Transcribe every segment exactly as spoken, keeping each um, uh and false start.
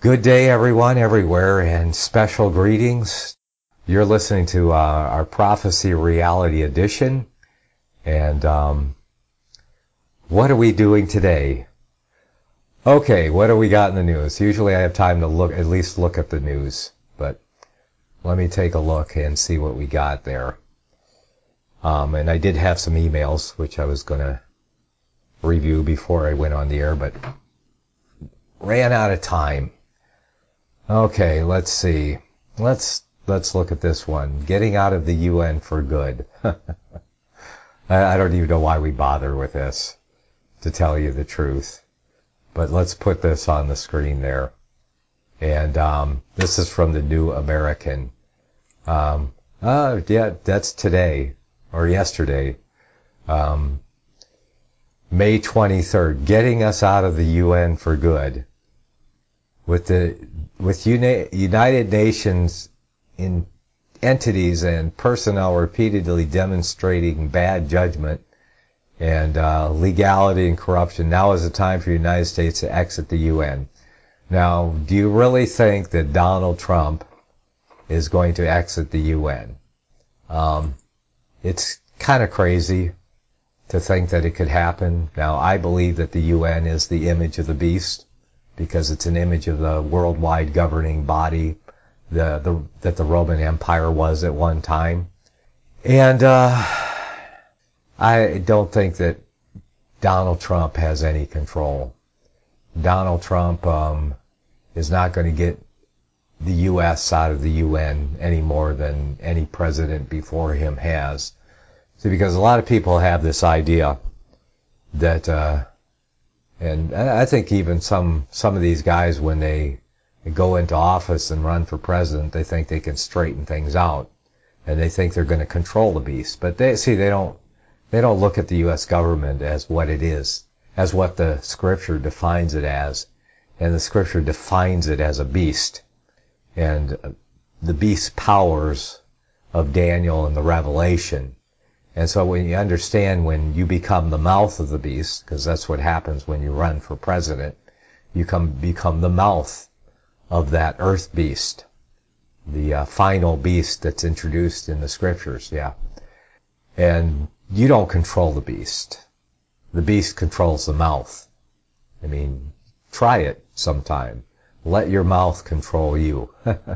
Good day, everyone, everywhere, and special greetings. You're listening to uh, our Prophecy Reality Edition, and um, what are we doing today? Okay, what do we got in the news? Usually I have time to look, at least look at the news, but let me take a look and see what we got there. Um, and I did have some emails, which I was going to review before I went on the air, but ran out of time. Okay, let's see. Let's let's look at this one. Getting out of the U N for good. I, I don't even know why we bother with this, to tell you the truth. But let's put this on the screen there. And um, this is from the New American. Um, uh, yeah, that's today or yesterday. Um, May twenty-third. Getting us out of the U N for good. With the with Uni- United Nations in entities and personnel repeatedly demonstrating bad judgment and uh, legality and corruption, now is the time for the United States to exit the U N. Now, do you really think that Donald Trump is going to exit the U N? Um, it's kind of crazy to think that it could happen. Now, I believe that the U N is the image of the beast, because it's an image of the worldwide governing body the, the, that the Roman Empire was at one time. And uh, I don't think that Donald Trump has any control. Donald Trump um, is not going to get the U S out of the U N any more than any president before him has. See, because a lot of people have this idea that... Uh, And I think even some some of these guys, when they go into office and run for president, they think they can straighten things out, and they think they're going to control the beast. But they see they don't they don't look at the U S government as what it is, as what the Scripture defines it as, and the Scripture defines it as a beast, and the beast powers of Daniel and the Revelation. And so when you understand, when you become the mouth of the beast, because that's what happens when you run for president, you come, become the mouth of that earth beast, the uh, final beast that's introduced in the scriptures, yeah. And you don't control the beast. The beast controls the mouth. I mean, try it sometime. Let your mouth control you.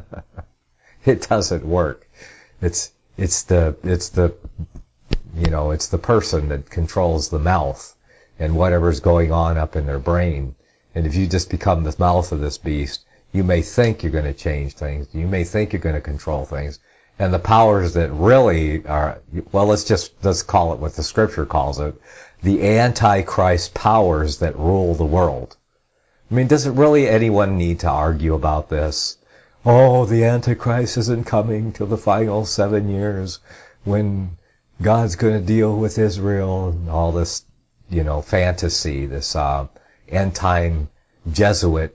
It doesn't work. It's, it's the, it's the, You know, it's the person that controls the mouth and whatever's going on up in their brain. And if you just become the mouth of this beast, you may think you're going to change things. You may think you're going to control things. And the powers that really are, well, let's just, let's call it what the Scripture calls it, the Antichrist powers that rule the world. I mean, does it really anyone need to argue about this? Oh, the Antichrist isn't coming till the final seven years when God's going to deal with Israel, and all this, you know, fantasy, this uh, end-time Jesuit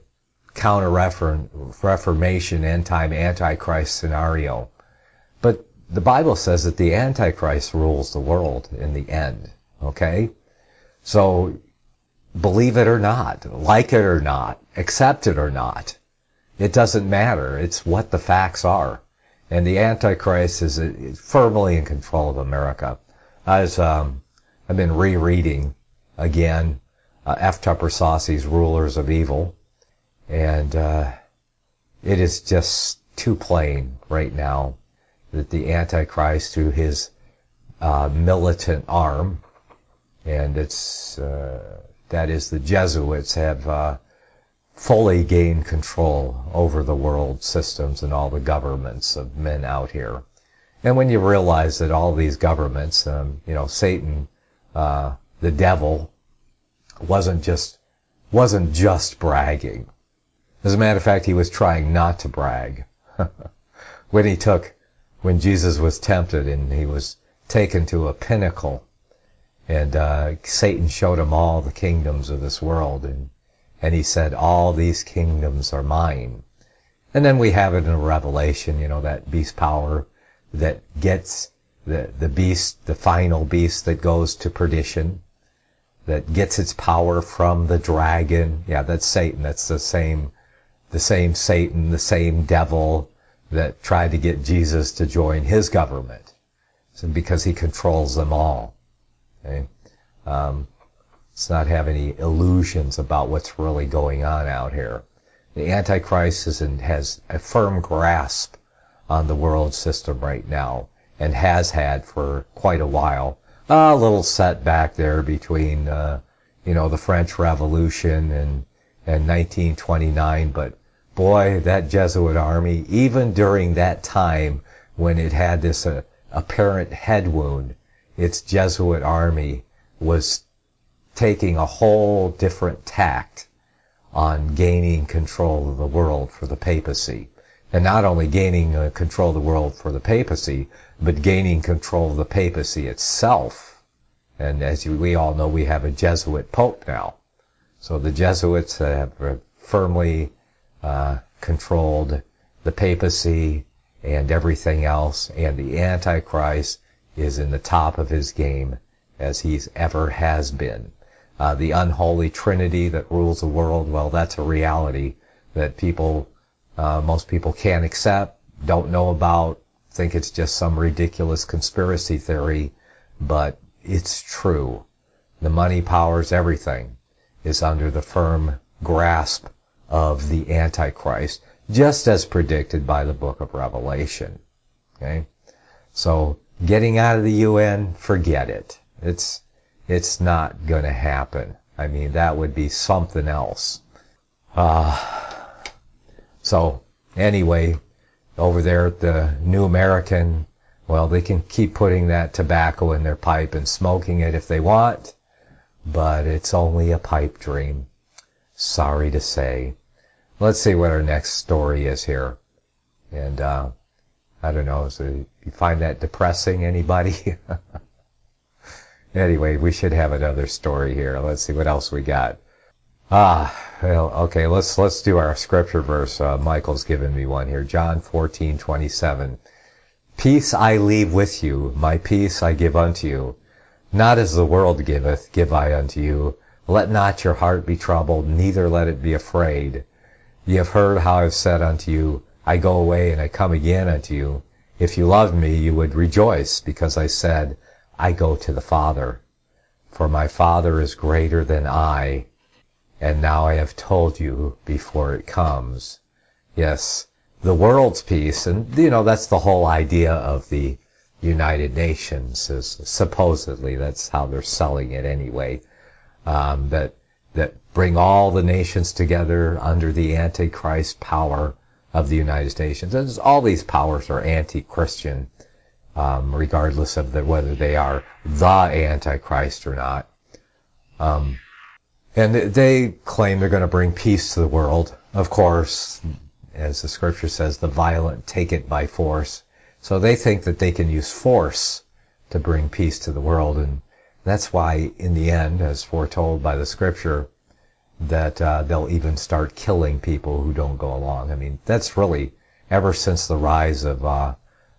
counter-reformation, end-time Antichrist scenario. But the Bible says that the Antichrist rules the world in the end, okay? So, believe it or not, like it or not, accept it or not, it doesn't matter. It's what the facts are. And the Antichrist is firmly in control of America. I was, um, I've been rereading again uh, F. Tupper Saucy's Rulers of Evil, and uh, it is just too plain right now that the Antichrist, through his uh, militant arm, and it's uh, that is the Jesuits, have uh, fully gained control over the world systems and all the governments of men out here. And when you realize that all these governments, um, you know, Satan, uh, the devil, wasn't just wasn't just bragging. As a matter of fact, he was trying not to brag. When he took, when Jesus was tempted and he was taken to a pinnacle, and uh, Satan showed him all the kingdoms of this world, and And he said, all these kingdoms are mine. And then we have it in Revelation, you know, that beast power that gets the, the beast, the final beast that goes to perdition, that gets its power from the dragon. Yeah, that's Satan. That's the same the same Satan, the same devil that tried to get Jesus to join his government. So because he controls them all. Okay? Um, let's not have any illusions about what's really going on out here. The Antichrist is in, has a firm grasp on the world system right now, and has had for quite a while. A little setback there between, uh, you know, the French Revolution and, and nineteen twenty-nine, but boy, that Jesuit army, even during that time when it had this uh, apparent head wound, its Jesuit army was taking a whole different tact on gaining control of the world for the papacy. And not only gaining uh, control of the world for the papacy, but gaining control of the papacy itself. And as you, we all know, we have a Jesuit pope now. So the Jesuits have uh, firmly uh, controlled the papacy and everything else, and the Antichrist is in the top of his game as he's ever has been. Uh, the unholy trinity that rules the world, well, that's a reality that people, uh, most people can't accept, don't know about, think it's just some ridiculous conspiracy theory, but it's true. The money powers everything is under the firm grasp of the Antichrist, just as predicted by the book of Revelation. Okay? So, getting out of the U N, forget it. It's, it's not gonna happen. I mean, that would be something else. Uh, so, anyway, over there at the New American, well, they can keep putting that tobacco in their pipe and smoking it if they want, but it's only a pipe dream. Sorry to say. Let's see what our next story is here. And, uh, I don't know, so you find that depressing, anybody? Anyway, we should have another story here. Let's see what else we got. Ah, well, okay, let's, let's do our scripture verse. Uh, Michael's given me one here. John fourteen twenty-seven. Peace I leave with you, my peace I give unto you. Not as the world giveth, give I unto you. Let not your heart be troubled, neither let it be afraid. Ye have heard how I have said unto you, I go away and I come again unto you. If you loved me, you would rejoice, because I said, I go to the Father. For my Father is greater than I, and now I have told you before it comes. Yes, the world's peace, and you know, that's the whole idea of the United Nations, is supposedly, that's how they're selling it anyway, um, that that bring all the nations together under the Antichrist power of the United Nations. And all these powers are anti-Christian, um, regardless of the, whether they are the Antichrist or not. Um, and they claim they're going to bring peace to the world. Of course, as the scripture says, the violent take it by force. So they think that they can use force to bring peace to the world, and that's why, in the end, as foretold by the scripture, that uh, they'll even start killing people who don't go along. I mean, that's really, ever since the rise of uh,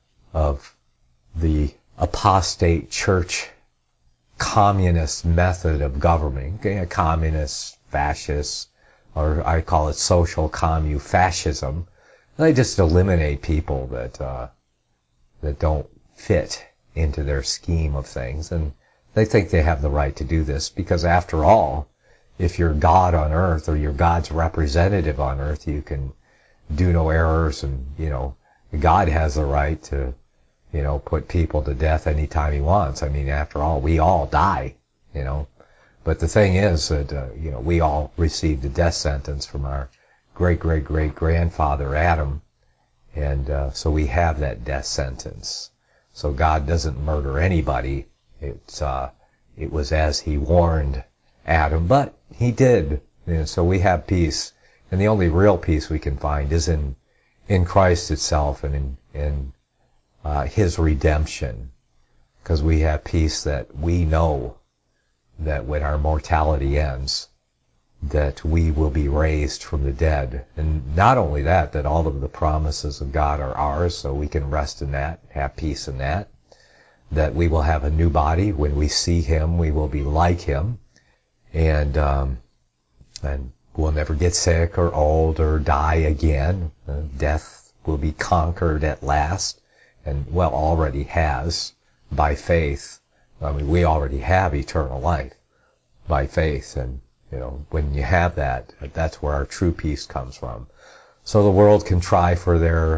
of the apostate church communist method of governing, okay, communist, fascist, or I call it social commu-fascism, they just eliminate people that uh, that don't fit into their scheme of things, and they think they have the right to do this because, after all, if you're God on earth or you're God's representative on earth, you can do no errors, and you know God has the right to, you know, put people to death anytime He wants. I mean, after all, we all die, you know. But the thing is that uh, you know we all received a death sentence from our great great great grandfather Adam, and uh, so we have that death sentence. So God doesn't murder anybody. It's uh, it was as He warned Adam, but He did. You know, so we have peace, and the only real peace we can find is in in Christ itself and in in uh, His redemption, because we have peace that we know that when our mortality ends, that we will be raised from the dead. And not only that, that all of the promises of God are ours, so we can rest in that, have peace in that, that we will have a new body. When we see Him, we will be like Him. And, um, and We'll never get sick or old or die again. Uh, death will be conquered at last, and, well, already has, by faith. I mean, we already have eternal life by faith, and, you know, when you have that, that's where our true peace comes from. So the world can try for their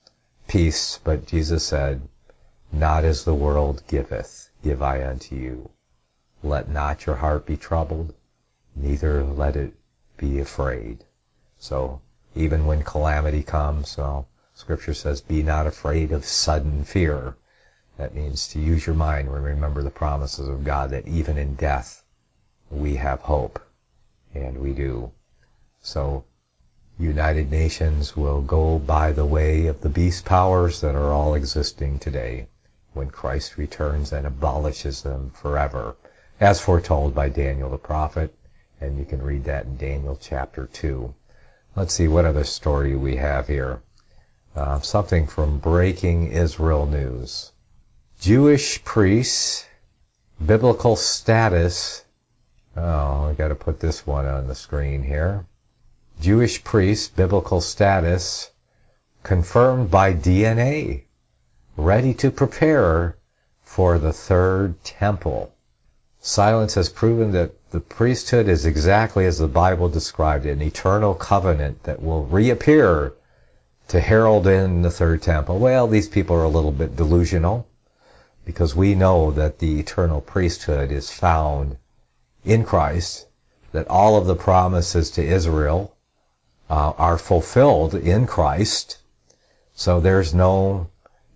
peace, but Jesus said, not as the world giveth, give I unto you. Let not your heart be troubled, neither let it be afraid. So even when calamity comes, well, Scripture says, be not afraid of sudden fear. That means to use your mind and remember the promises of God that even in death we have hope, and we do. So United Nations will go by the way of the beast powers that are all existing today when Christ returns and abolishes them forever, as foretold by Daniel the prophet, and you can read that in Daniel chapter two. Let's see what other story we have here. Uh, something from Breaking Israel News. Jewish priests, biblical status. Oh, I got to put this one on the screen here. Jewish priests, biblical status, confirmed by D N A, ready to prepare for the third temple. Silence has proven that the priesthood is exactly as the Bible described it, an eternal covenant that will reappear to herald in the third temple. Well, these people are a little bit delusional, because we know that the eternal priesthood is found in Christ, that all of the promises to Israel uh, are fulfilled in Christ. So there's no,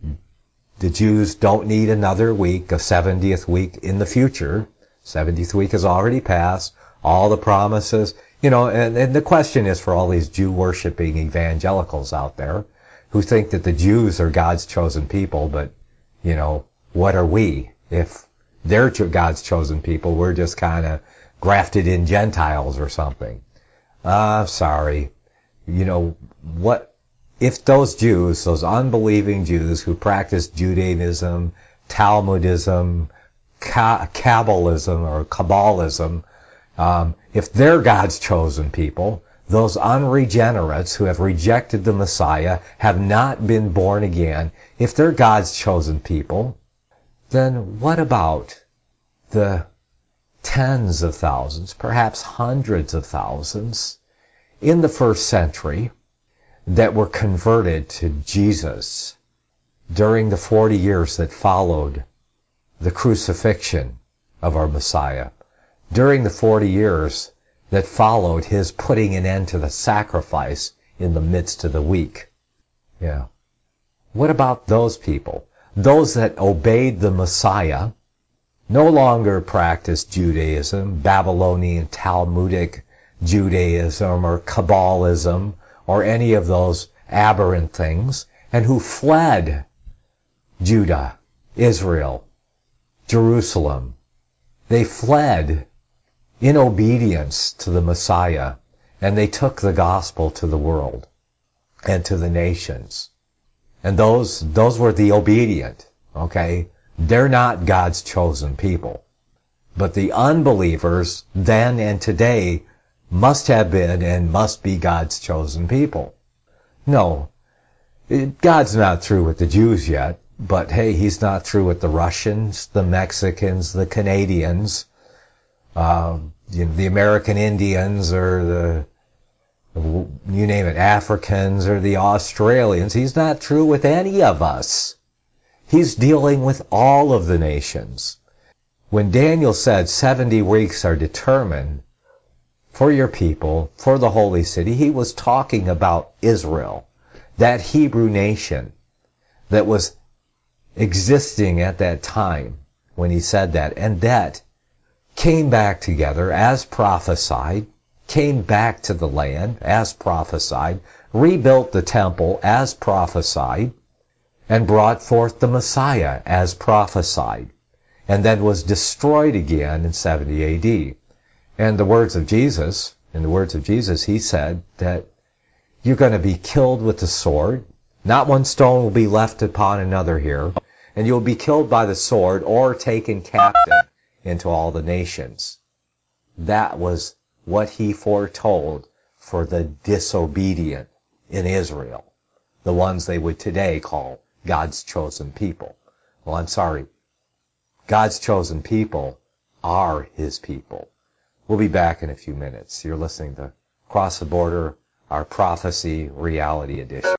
the Jews don't need another week, a seventieth week in the future. seventieth week has already passed. All the promises, you know, and, and the question is for all these Jew-worshipping evangelicals out there who think that the Jews are God's chosen people, but, you know, what are we? If they're God's chosen people, we're just kind of grafted in Gentiles or something. Ah, uh, sorry. You know, what, if those Jews, those unbelieving Jews who practice Judaism, Talmudism, Ka- Kabbalism or Kabbalism, um, if they're God's chosen people, those unregenerates who have rejected the Messiah, have not been born again, if they're God's chosen people, then what about the tens of thousands, perhaps hundreds of thousands, in the first century that were converted to Jesus during the forty years that followed the crucifixion of our Messiah, during the forty years that followed his putting an end to the sacrifice in the midst of the week? Yeah. What about those people? Those that obeyed the Messiah, no longer practiced Judaism, Babylonian Talmudic Judaism or Kabbalism or any of those aberrant things, and who fled Judah, Israel, Jerusalem. They fled in obedience to the Messiah, and they took the gospel to the world and to the nations. And those, those were the obedient, okay? They're not God's chosen people. But the unbelievers then and today must have been and must be God's chosen people. No, it, God's not through with the Jews yet, but hey, he's not through with the Russians, the Mexicans, the Canadians, um, you know, the American Indians, or the, you name it, Africans, or the Australians. He's not through with any of us. He's dealing with all of the nations. When Daniel said seventy weeks are determined for your people, for the holy city, he was talking about Israel, that Hebrew nation that was existing at that time when he said that, and that came back together as prophesied, came back to the land as prophesied, rebuilt the temple as prophesied, and brought forth the Messiah as prophesied, and then was destroyed again in seventy A D. And the words of Jesus, in the words of Jesus, he said that you're going to be killed with the sword. Not one stone will be left upon another here. And you'll be killed by the sword or taken captive into all the nations. That was what he foretold for the disobedient in Israel, the ones they would today call God's chosen people. Well, I'm sorry. God's chosen people are his people. We'll be back in a few minutes. You're listening to Cross the Border, our Prophecy Reality Edition.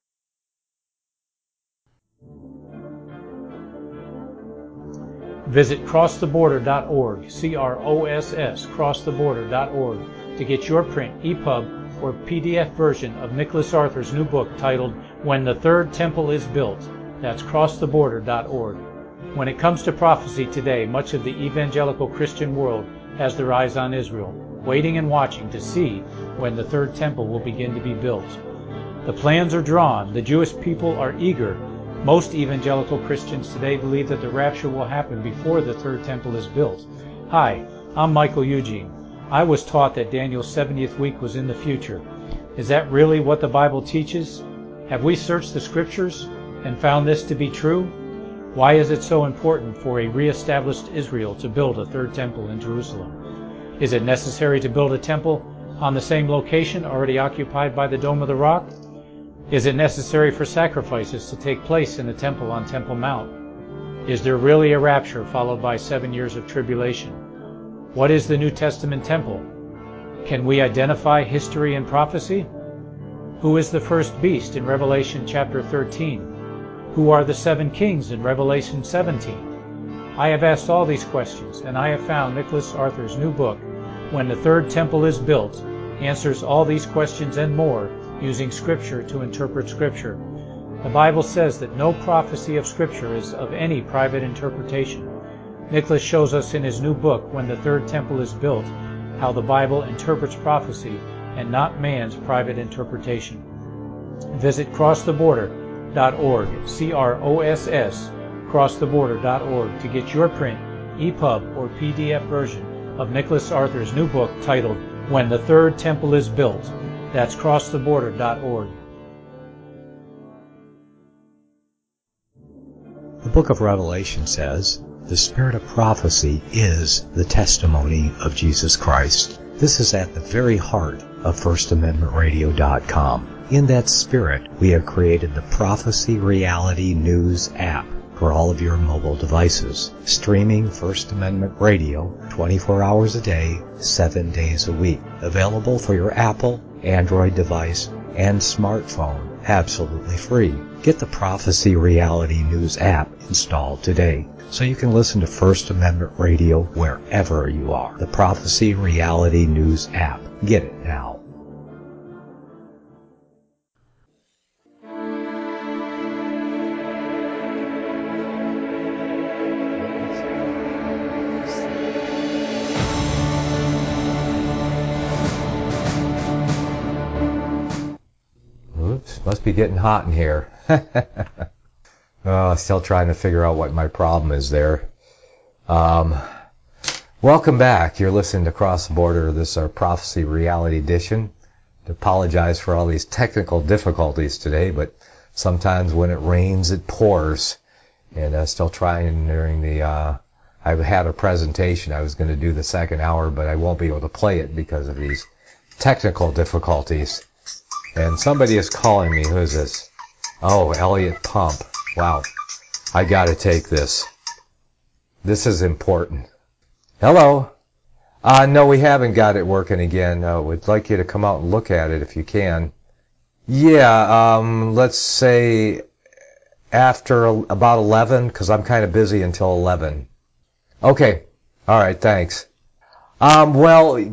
Visit cross the border dot org, C R O S S, cross the border dot org, to get your print, E P U B, or P D F version of Nicholas Arthur's new book titled When the Third Temple is Built. That's cross the border dot org. When it comes to prophecy today, much of the evangelical Christian world has their eyes on Israel, waiting and watching to see when the third temple will begin to be built. The plans are drawn. The Jewish people are eager. Most evangelical Christians today believe that the rapture will happen before the third temple is built. Hi, I'm Michael Eugene. I was taught that Daniel's seventieth week was in the future. Is that really what the Bible teaches? Have we searched the scriptures and found this to be true? Why is it so important for a re-established Israel to build a third temple in Jerusalem? Is it necessary to build a temple on the same location already occupied by the Dome of the Rock? Is it necessary for sacrifices to take place in the temple on Temple Mount? Is there really a rapture followed by seven years of tribulation? What is the New Testament temple? Can we identify history and prophecy? Who is the first beast in Revelation chapter thirteen? Who are the seven kings in Revelation seventeen? I have asked all these questions, and I have found Nicholas Arthur's new book, When the Third Temple is Built, answers all these questions and more using Scripture to interpret Scripture. The Bible says that no prophecy of Scripture is of any private interpretation. Nicholas shows us in his new book, When the Third Temple is Built, how the Bible interprets prophecy and not man's private interpretation. Visit cross the border dot org, C R O S S, cross the border dot org, to get your print, E P U B, or P D F version of Nicholas Arthur's new book titled When the Third Temple is Built. That's cross the border dot org. The book of Revelation says, the spirit of prophecy is the testimony of Jesus Christ. This is at the very heart of First Amendment Radio dot com. In that spirit, we have created the Prophecy Reality News app for all of your mobile devices, streaming First Amendment Radio twenty-four hours a day, seven days a week. Available for your Apple, Android device, and smartphone, absolutely free. Get the Prophecy Reality News app installed today so you can listen to First Amendment Radio wherever you are. The Prophecy Reality News app. Get it now. Oops, must be getting hot in here. Oh, still trying to figure out what my problem is there. Um, welcome back. You're listening to Cross the Border. This is our Prophecy Reality Edition. I apologize for all these technical difficulties today, but sometimes when it rains, it pours. And uh, still trying during the, uh, I had a presentation. I was going to do the second hour, but I won't be able to play it because of these technical difficulties. And somebody is calling me. Who is this? Oh, Elliot Pump. Wow. I got to take this. This is important. Hello. Uh, no, we haven't got it working again. Uh, we'd like you to come out and look at it if you can. Yeah, um, let's say after about eleven, because I'm kind of busy until eleven. Okay. All right, thanks. Um, well,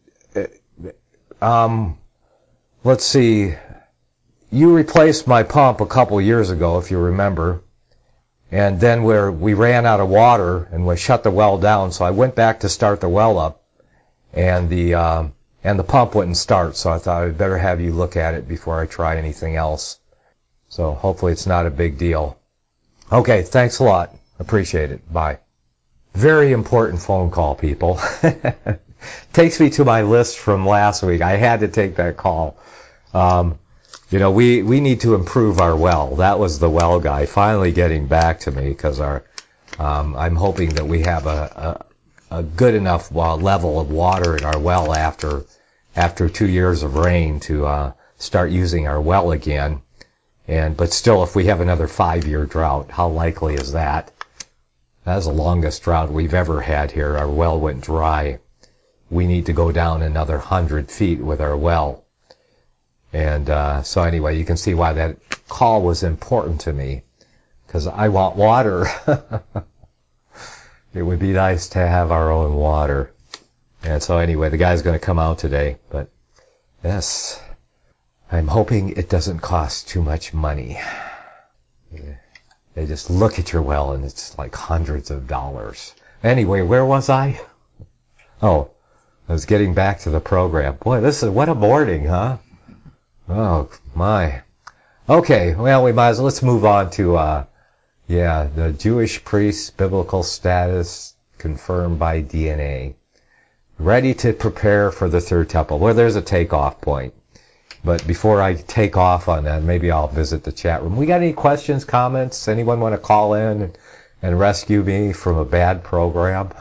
um, let's see. You replaced my pump a couple years ago, if you remember. And then where we ran out of water and we shut the well down, so I went back to start the well up, and the uh, and the pump wouldn't start. So I thought I'd better have you look at it before I try anything else. So hopefully it's not a big deal. Okay, thanks a lot. Appreciate it. Bye. Very important phone call, people. Takes me to my list from last week. I had to take that call. Um, You know, we, we need to improve our well. That was the well guy finally getting back to me, because our um, I'm hoping that we have a, a, a good enough level of water in our well after after two years of rain to uh, start using our well again. And but still, if we have another five-year drought, how likely is that? That's the longest drought we've ever had here. Our well went dry. We need to go down another hundred feet with our well. And uh, so anyway, you can see why that call was important to me, because I want water. It would be nice to have our own water. And so anyway, the guy's going to come out today. But yes, I'm hoping it doesn't cost too much money. They just look at your well and it's like hundreds of dollars. Anyway, where was I? Oh, I was getting back to the program. Boy, this is, what a morning, huh? Oh, my. Okay, well, we might as well, let's move on to, uh, yeah, the Jewish priest's biblical status confirmed by D N A. Ready to prepare for the third temple. Well, there's a takeoff point. But before I take off on that, maybe I'll visit the chat room. We got any questions, comments? Anyone want to call in and, and rescue me from a bad program?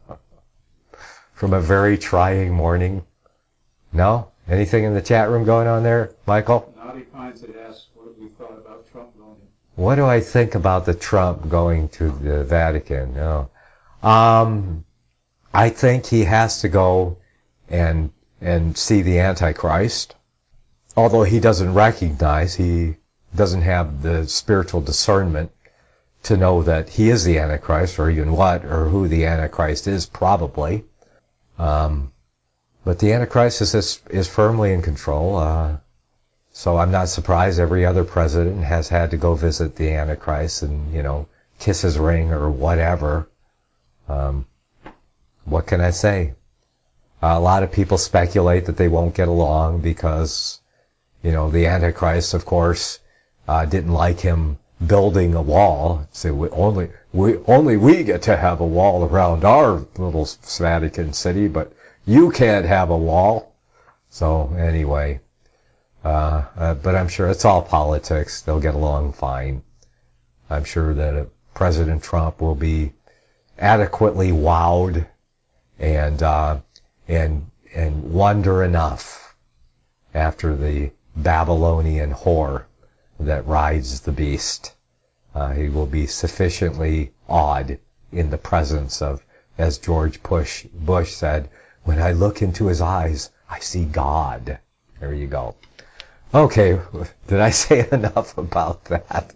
From a very trying morning? No? Anything in the chat room going on there, Michael? Naughty Pines had asked what we thought about Trump going. What do I think about the Trump going to the Vatican? No. Um, I think he has to go and and see the Antichrist. Although he doesn't recognize, he doesn't have the spiritual discernment to know that he is the Antichrist, or even what, or who the Antichrist is, probably. Um, but the Antichrist is is firmly in control. Uh, so I'm not surprised every other president has had to go visit the Antichrist and, you know, kiss his ring or whatever. Um, what can I say? Uh, a lot of people speculate that they won't get along because, you know, the Antichrist, of course, uh, didn't like him building a wall. So we only we only we get to have a wall around our little Vatican city, but you can't have a wall. So anyway, uh, uh, but I'm sure it's all politics. They'll get along fine. I'm sure that uh, President Trump will be adequately wowed and uh, and and wonder enough after the Babylonian whore that rides the beast. Uh, he will be sufficiently awed in the presence of, as George Bush, Bush said, when I look into his eyes, I see God. There you go. Okay, did I say enough about that?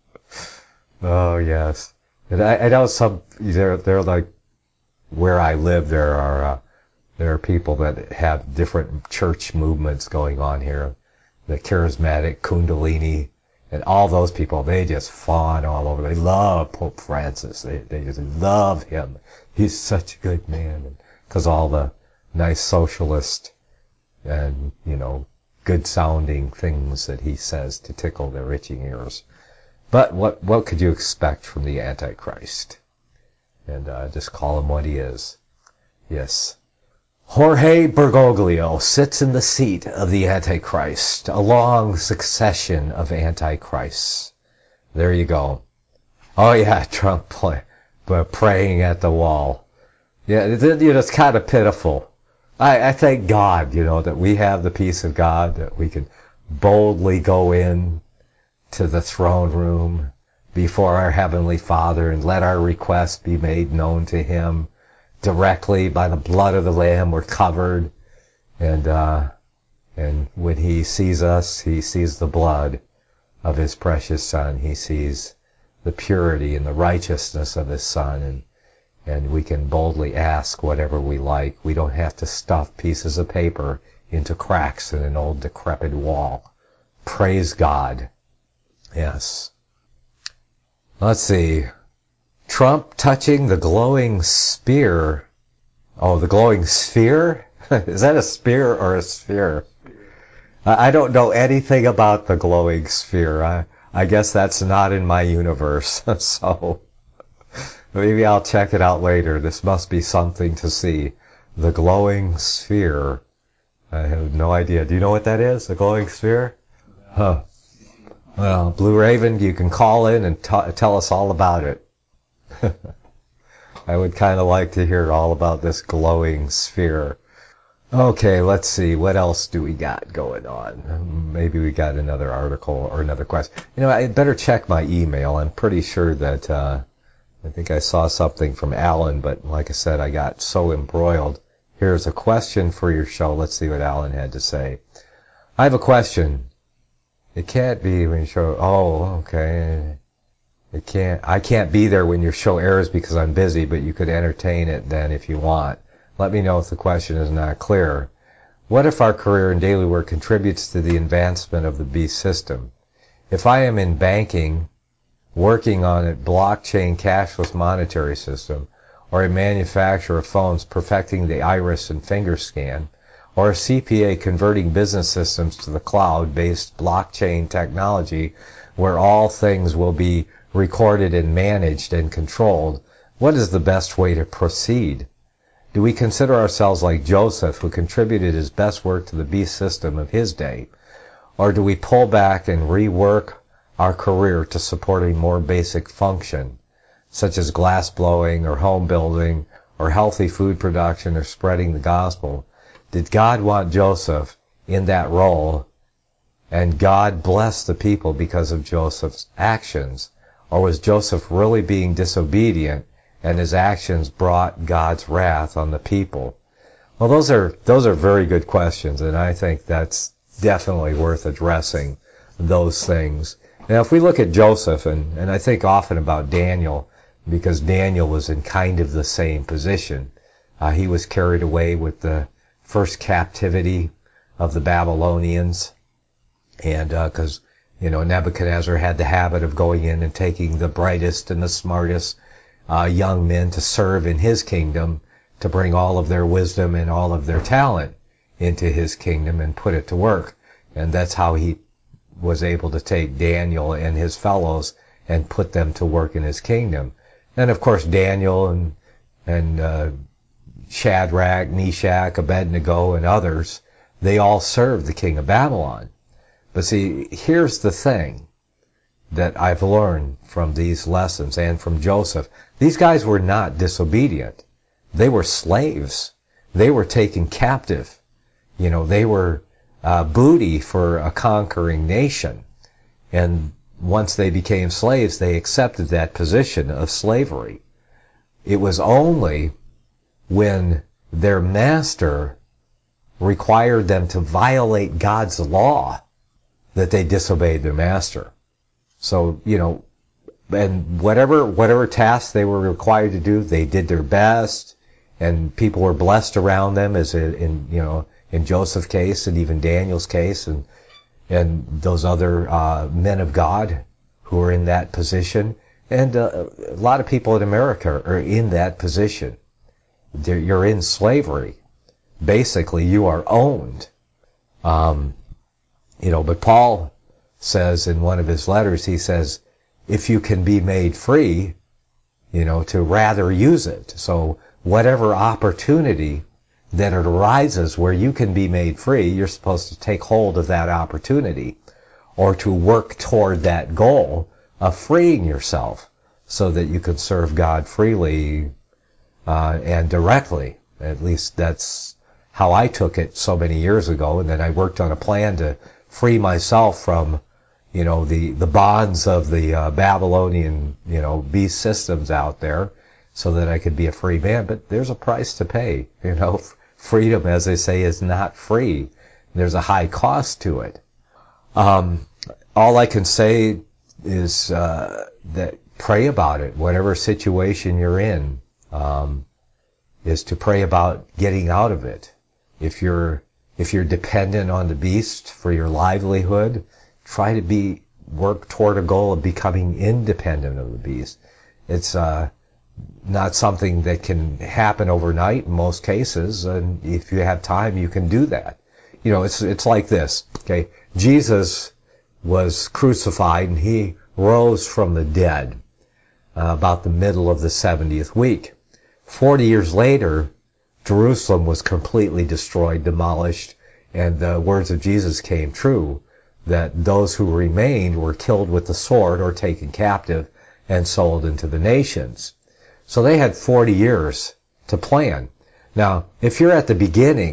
Oh, yes. And I, I know some, they're, they're like, where I live, there are, uh, there are people that have different church movements going on here. The charismatic Kundalini, and all those people, they just fawn all over. They love Pope Francis. They, they just love him. He's such a good man. Because all the nice socialist and, you know, good-sounding things that he says to tickle their itching ears. But what what could you expect from the Antichrist? And uh, just call him what he is. Yes. Jorge Bergoglio sits in the seat of the Antichrist, a long succession of Antichrists. There you go. Oh yeah, Trump play, but praying at the wall. Yeah, it, it, you know, it's kind of pitiful. I, I thank God, you know, that we have the peace of God, that we can boldly go in to the throne room before our Heavenly Father and let our requests be made known to Him. Directly by the blood of the Lamb we're covered, and uh, and when He sees us, He sees the blood of His precious Son. He sees the purity and the righteousness of His Son, and and we can boldly ask whatever we like. We don't have to stuff pieces of paper into cracks in an old decrepit wall. Praise God. Yes. Let's see. Trump touching the glowing spear. Oh, the glowing sphere? Is that a spear or a sphere? I don't know anything about the glowing sphere. I, I guess that's not in my universe. So maybe I'll check it out later. This must be something to see. The glowing sphere. I have no idea. Do you know what that is? The glowing sphere? Huh. Well, Blue Raven, you can call in and t- tell us all about it. I would kind of like to hear all about this glowing sphere. Okay, let's see. What else do we got going on? Maybe we got another article or another question. You know, I better check my email. I'm pretty sure that uh, I think I saw something from Alan, but like I said, I got so embroiled. Here's a question for your show. Let's see what Alan had to say. I have a question. It can't be when you show. Oh, okay. It can't. I can't be there when your show airs because I'm busy, but you could entertain it then if you want. Let me know if the question is not clear. What if our career in daily work contributes to the advancement of the beast system? If I am in banking, working on a blockchain cashless monetary system, or a manufacturer of phones perfecting the iris and finger scan, or a C P A converting business systems to the cloud-based blockchain technology where all things will be recorded and managed and controlled, what is the best way to proceed? Do we consider ourselves like Joseph, who contributed his best work to the beast system of his day? Or do we pull back and rework our career to support a more basic function, such as glass blowing or home building or healthy food production or spreading the gospel? Did God want Joseph in that role, and God blessed the people because of Joseph's actions? Or was Joseph really being disobedient, and his actions brought God's wrath on the people? Well, those are those are very good questions, and I think that's definitely worth addressing those things. Now, if we look at Joseph, and, and I think often about Daniel, because Daniel was in kind of the same position. Uh, he was carried away with the first captivity of the Babylonians, and because, uh, you know, Nebuchadnezzar had the habit of going in and taking the brightest and the smartest uh, young men to serve in his kingdom, to bring all of their wisdom and all of their talent into his kingdom and put it to work. And that's how he was able to take Daniel and his fellows and put them to work in his kingdom. And of course Daniel and and uh, Shadrach, Meshach, Abednego, and others, they all served the king of Babylon. But see, here's the thing that I've learned from these lessons and from Joseph. These guys were not disobedient. They were slaves. They were taken captive. You know, they were uh, booty for a conquering nation. And once they became slaves, they accepted that position of slavery. It was only when their master required them to violate God's law that they disobeyed their master. So, you know, and whatever whatever tasks they were required to do, they did their best, and people were blessed around them, as in, you know, in Joseph's case and even Daniel's case, and and those other uh, men of God who are in that position. And uh, a lot of people in America are in that position. They're, you're in slavery. Basically, you are owned. Um, you know, but Paul says in one of his letters, he says, if you can be made free, you know, to rather use it. So whatever opportunity that arises where you can be made free, you're supposed to take hold of that opportunity, or to work toward that goal of freeing yourself so that you can serve God freely uh, and directly. At least that's how I took it so many years ago, and then I worked on a plan to free myself from, you know, the, the bonds of the uh, Babylonian, you know, beast systems out there, so that I could be a free man. But there's a price to pay. You know, freedom, as they say, is not free. There's a high cost to it. Um, all I can say is uh, that pray about it, whatever situation you're in, um, is to pray about getting out of it. If you're if you're dependent on the beast for your livelihood, try to be work toward a goal of becoming independent of the beast. It's uh, not something that can happen overnight in most cases, and if you have time, you can do that. You know, it's it's like this. Okay, Jesus was crucified and he rose from the dead uh, about the middle of the seventieth week. Forty years later, Jerusalem was completely destroyed, demolished, and the words of Jesus came true, that those who remained were killed with the sword or taken captive and sold into the nations. So they had forty years to plan. Now, if you're at the beginning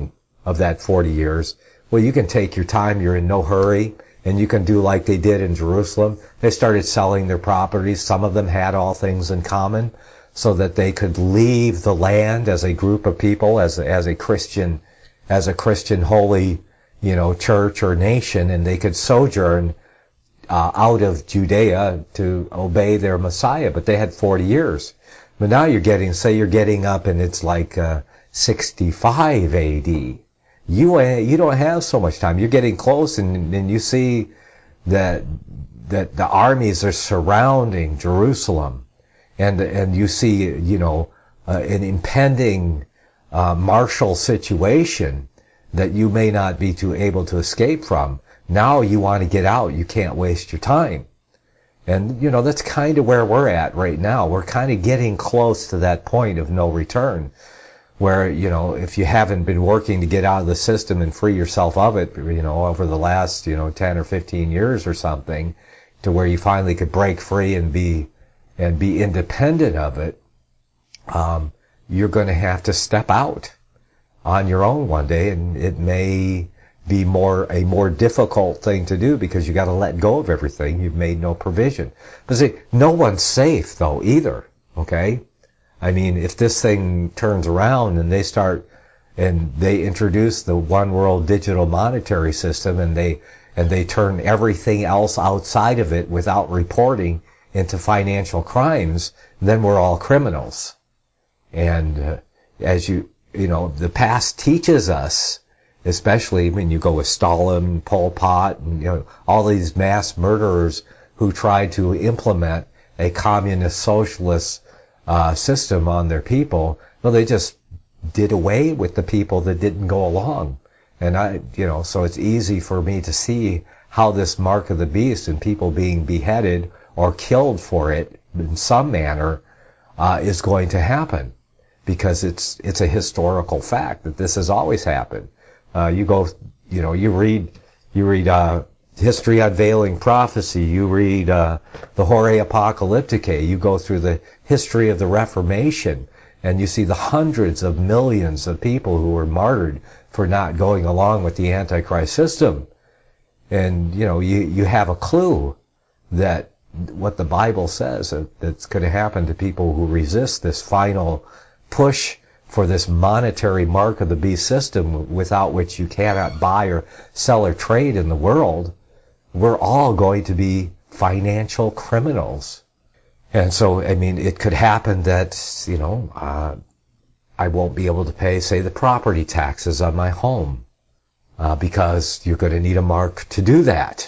of that forty years. Well, you can take your time. You're in no hurry. And you can do like they did in Jerusalem. They started selling their properties. Some of them had all things in common so that they could leave the land as a group of people, as a, as a Christian, as a Christian holy, you know, church or nation, and they could sojourn uh, out of Judea to obey their Messiah. But they had forty years. But now you're getting, say you're getting up and it's like uh, sixty-five A D. You you don't have so much time. You're getting close, and, and you see that that the armies are surrounding Jerusalem, and and you see you know uh, an impending uh, martial situation that you may not be too able to escape from. Now you want to get out. You can't waste your time, and you know that's kind of where we're at right now. We're kind of getting close to that point of no return, where, you know, if you haven't been working to get out of the system and free yourself of it, you know, over the last, you know, ten or fifteen years or something, to where you finally could break free and be, and be independent of it, um, you're going to have to step out on your own one day, and it may be more, a more difficult thing to do because you got to let go of everything. You've made no provision. But see, no one's safe though either, okay? I mean, if this thing turns around and they start and they introduce the one world digital monetary system and they and they turn everything else outside of it without reporting into financial crimes, then we're all criminals. And uh, as you you know, the past teaches us, especially when you go with Stalin, Pol Pot, and you know all these mass murderers who tried to implement a communist socialist Uh, system on their people. Well, they just did away with the people that didn't go along. And I, you know, so it's easy for me to see how this mark of the beast and people being beheaded or killed for it in some manner uh, is going to happen, because it's it's a historical fact that this has always happened. Uh, you go, you know, you read you read uh, History Unveiling Prophecy, you read uh, the Horae Apocalypticae, you go through the history of the Reformation, and you see the hundreds of millions of people who were martyred for not going along with the Antichrist system. And, you know, you, you have a clue that what the Bible says that, that's going to happen to people who resist this final push for this monetary mark of the beast system, without which you cannot buy or sell or trade in the world. We're all going to be financial criminals. And so, I mean, it could happen that, you know, uh, I won't be able to pay, say, the property taxes on my home, uh, because you're going to need a mark to do that.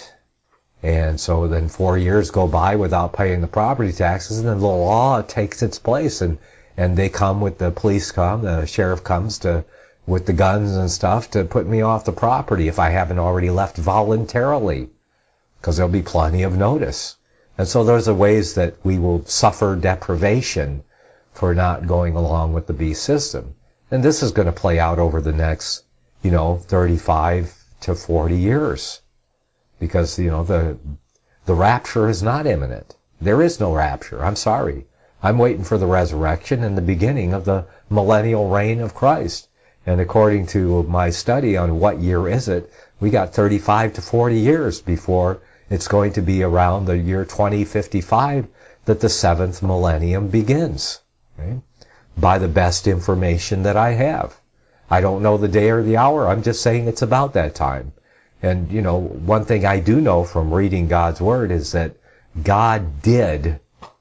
And so then four years go by without paying the property taxes, and then the law takes its place, and, and they come with the police come, the sheriff comes to, with the guns and stuff to put me off the property if I haven't already left voluntarily, because there'll be plenty of notice. And so those are ways that we will suffer deprivation for not going along with the beast system. And this is going to play out over the next, you know, thirty-five to forty years. Because, you know, the the rapture is not imminent. There is no rapture. I'm sorry. I'm waiting for the resurrection and the beginning of the millennial reign of Christ. And according to my study on what year is it, we got thirty-five to forty years before it's going to be around the year twenty fifty-five that the seventh millennium begins. Okay? By the best information that I have. I don't know the day or the hour. I'm just saying it's about that time. And, you know, one thing I do know from reading God's Word is that God did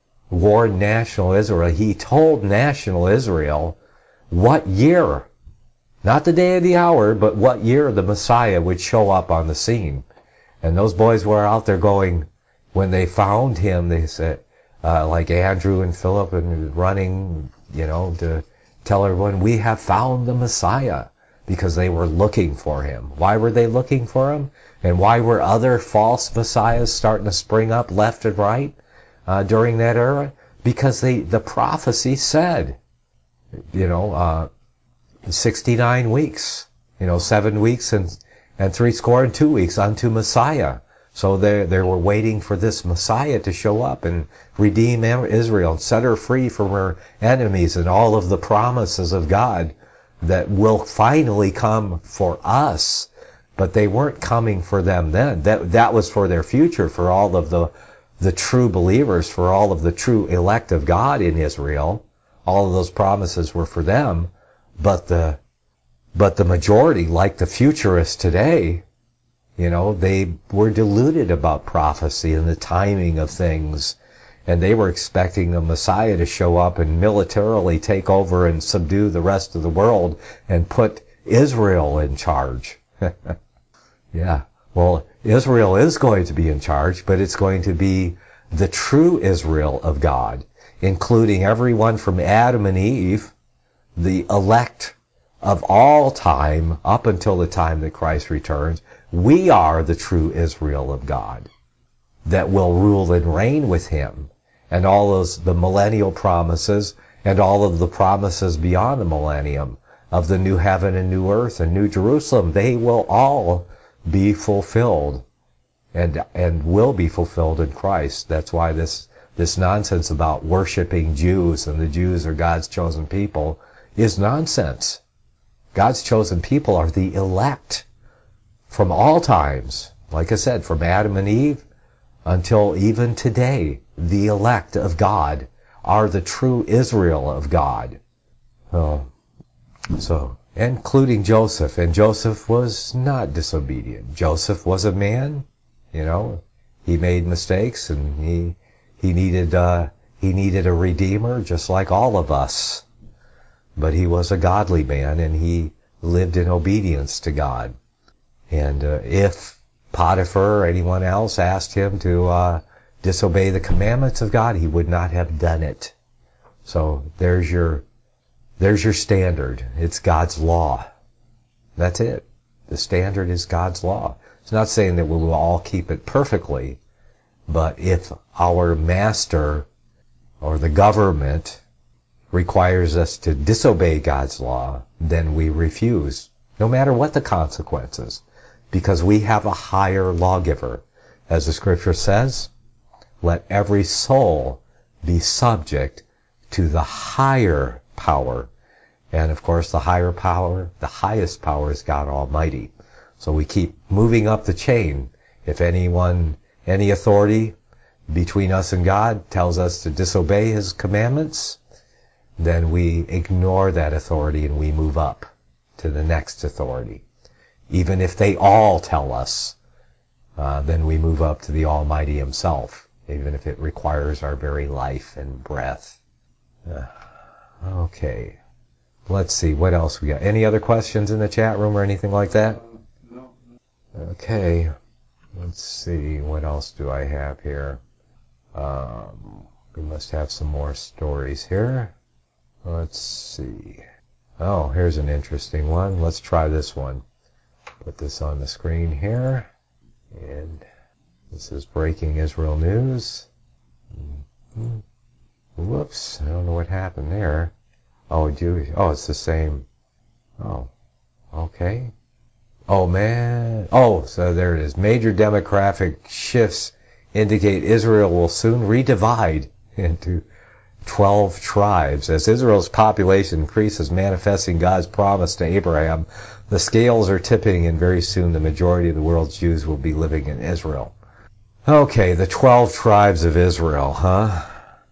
warn national Israel. He told national Israel what year, not the day or the hour, but what year the Messiah would show up on the scene. And those boys were out there going, when they found him, they said, uh, like Andrew and Philip, and running, you know, to tell everyone, we have found the Messiah, because they were looking for him. Why were they looking for him? And why were other false messiahs starting to spring up left and right uh, during that era? Because they, the prophecy said, you know, uh, sixty-nine weeks, you know, seven weeks and and three score and two weeks unto Messiah. So they they were waiting for this Messiah to show up and redeem Israel and set her free from her enemies, and all of the promises of God that will finally come for us. But they weren't coming for them then. That that was for their future, for all of the the true believers, for all of the true elect of God in Israel. All of those promises were for them. But the but the majority, like the futurists today, you know, they were deluded about prophecy and the timing of things. And they were expecting the Messiah to show up and militarily take over and subdue the rest of the world and put Israel in charge. Yeah. Well, Israel is going to be in charge, but it's going to be the true Israel of God, including everyone from Adam and Eve, the elect of all time up until the time that Christ returns. We are the true Israel of God that will rule and reign with him. And all those, the millennial promises and all of the promises beyond the millennium of the new heaven and new earth and new Jerusalem, they will all be fulfilled and and will be fulfilled in Christ. That's why this this nonsense about worshiping Jews and the Jews are God's chosen people is nonsense. God's chosen people are the elect from all times. Like I said, from Adam and Eve until even today, the elect of God are the true Israel of God. Oh, so, including Joseph. And Joseph was not disobedient. Joseph was a man, you know. He made mistakes, and he he needed uh, he needed a redeemer, just like all of us. But he was a godly man, and he lived in obedience to God. And uh, if Potiphar or anyone else asked him to uh, disobey the commandments of God, he would not have done it. So there's your there's your standard. It's God's law. That's it. The standard is God's law. It's not saying that we will all keep it perfectly, but if our master or the government requires us to disobey God's law, then we refuse, no matter what the consequences, because we have a higher lawgiver. As the scripture says, let every soul be subject to the higher power. And of course, the higher power, the highest power is God Almighty. So we keep moving up the chain. If anyone, any authority between us and God tells us to disobey his commandments, then we ignore that authority and we move up to the next authority. Even if they all tell us, uh, then we move up to the Almighty himself, even if it requires our very life and breath. Uh, okay. Let's see, what else we got? Any other questions in the chat room or anything like that? No. Okay. Let's see, what else do I have here? Um, we must have some more stories here. Let's see. Oh, here's an interesting one. Let's try this one. Put this on the screen here. And this is breaking Israel news. Mm-hmm. Whoops, I don't know what happened there. Oh, Jewish. Oh, it's the same. Oh, okay. Oh, man. Oh, so there it is. Major demographic shifts indicate Israel will soon redivide into twelve tribes. As Israel's population increases, manifesting God's promise to Abraham, the scales are tipping, and very soon the majority of the world's Jews will be living in Israel. Okay, the twelve tribes of Israel, huh?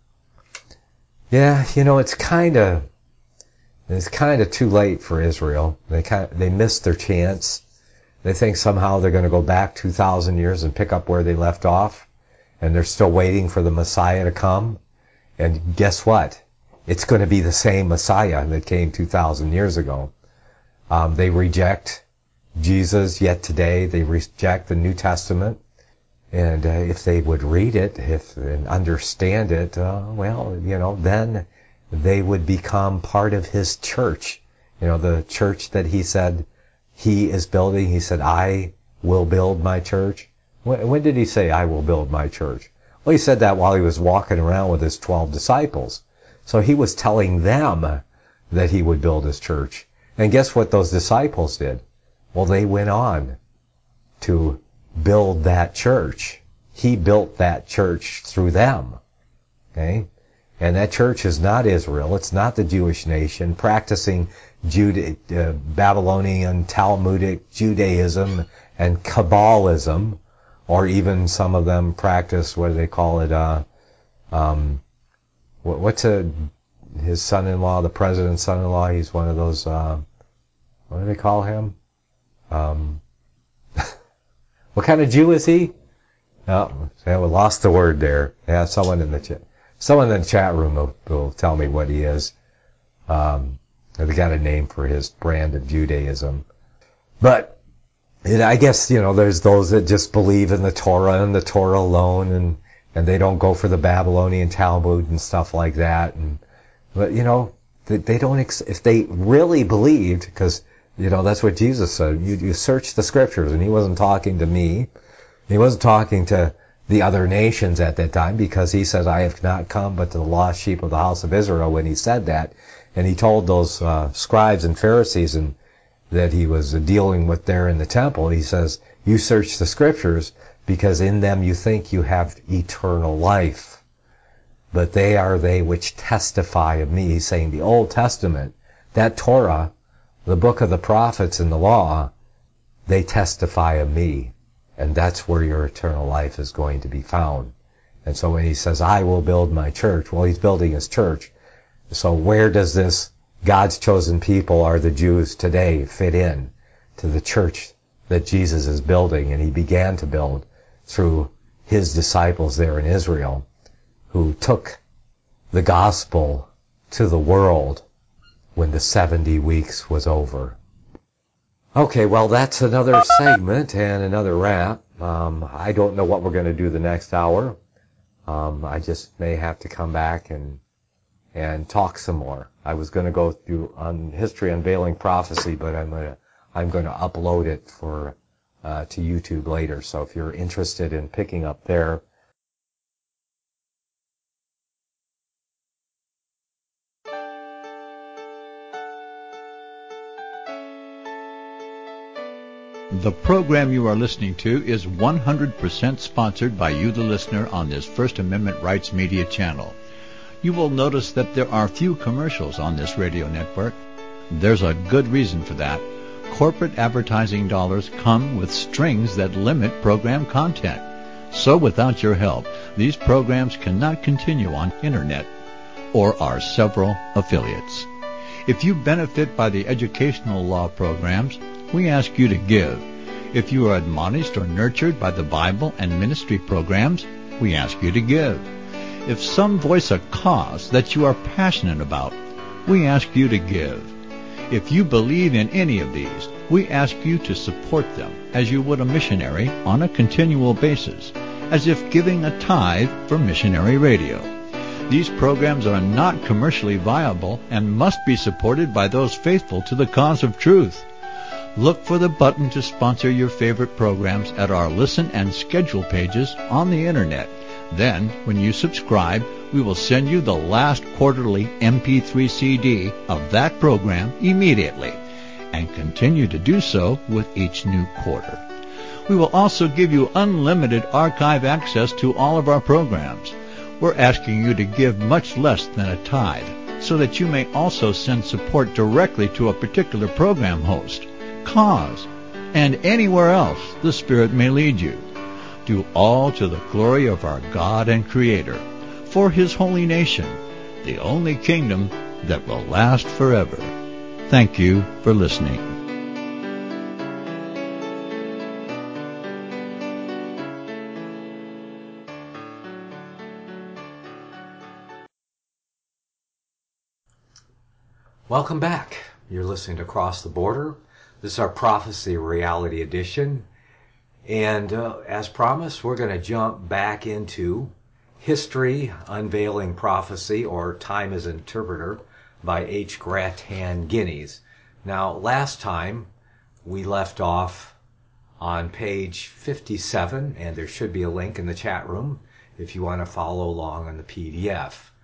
Yeah, you know, it's kind of it's kind of too late for Israel. They kind of, they missed their chance. They think somehow they're going to go back two thousand years and pick up where they left off, and they're still waiting for the Messiah to come. And guess what? It's going to be the same Messiah that came two thousand years ago. Um, they reject Jesus yet today. They reject the New Testament. And uh, if they would read it if and understand it, uh, well, you know, then they would become part of his church. You know, the church that he said he is building. He said, I will build my church. When, when did he say, I will build my church? Well, he said that while he was walking around with his twelve disciples. So he was telling them that he would build his church. And guess what those disciples did? Well, they went on to build that church. He built that church through them. Okay? And that church is not Israel. It's not the Jewish nation practicing Jude, uh, Babylonian Talmudic Judaism and Kabbalism, or even some of them practice, what do they call it, uh, um, what, what's a, his son-in-law, the president's son-in-law, he's one of those, uh, what do they call him? Um, what kind of Jew is he? Oh, I lost the word there. Yeah, someone in the chat, someone in the chat room will, will tell me what he is. Um, they got a name for his brand of Judaism. But it, I guess, you know, there's those that just believe in the Torah and the Torah alone, and, and they don't go for the Babylonian Talmud and stuff like that. And, but, you know, they, they don't, ex- if they really believed, because, you know, that's what Jesus said, you, you search the scriptures, and he wasn't talking to me. He wasn't talking to the other nations at that time, because he says, I have not come but to the lost sheep of the house of Israel when he said that. And he told those uh, scribes and Pharisees and that he was dealing with there in the temple, he says, you search the scriptures because in them you think you have eternal life. But they are they which testify of me. He's saying the Old Testament, that Torah, the book of the prophets and the law, they testify of me. And that's where your eternal life is going to be found. And so when he says, I will build my church, well, he's building his church. So where does this God's chosen people are the Jews today fit in to the church that Jesus is building? And he began to build through his disciples there in Israel, who took the gospel to the world when the seventy weeks was over. Okay, well, that's another segment and another wrap. Um, I don't know what we're going to do the next hour. Um, I just may have to come back and and talk some more. I was going to go through on History Unveiling Prophecy, but I'm going to I'm going to upload it for uh, to YouTube later. So if you're interested in picking up there. The program you are listening to is one hundred percent sponsored by you, the listener, on this First Amendment Rights Media channel. You will notice that there are few commercials on this radio network. There's a good reason for that. Corporate advertising dollars come with strings that limit program content. So without your help, these programs cannot continue on internet or our several affiliates. If you benefit by the educational law programs, we ask you to give. If you are admonished or nurtured by the Bible and ministry programs, we ask you to give. If some voice a cause that you are passionate about, we ask you to give. If you believe in any of these, we ask you to support them as you would a missionary on a continual basis, as if giving a tithe for missionary radio. These programs are not commercially viable and must be supported by those faithful to the cause of truth. Look for the button to sponsor your favorite programs at our listen and schedule pages on the internet. Then, when you subscribe, we will send you the last quarterly M P three C D of that program immediately, and continue to do so with each new quarter. We will also give you unlimited archive access to all of our programs. We're asking you to give much less than a tithe, so that you may also send support directly to a particular program host, cause, and anywhere else the Spirit may lead you. Do all to the glory of our God and Creator, for His holy nation, the only kingdom that will last forever. Thank you for listening. Welcome back. You're listening to Across the Border. This is our Prophecy Reality Edition. And uh, as promised, we're going to jump back into History Unveiling Prophecy, or Time as Interpreter, by H. Grattan Guinness. Now, last time we left off on page fifty-seven, and there should be a link in the chat room if you want to follow along on the P D F.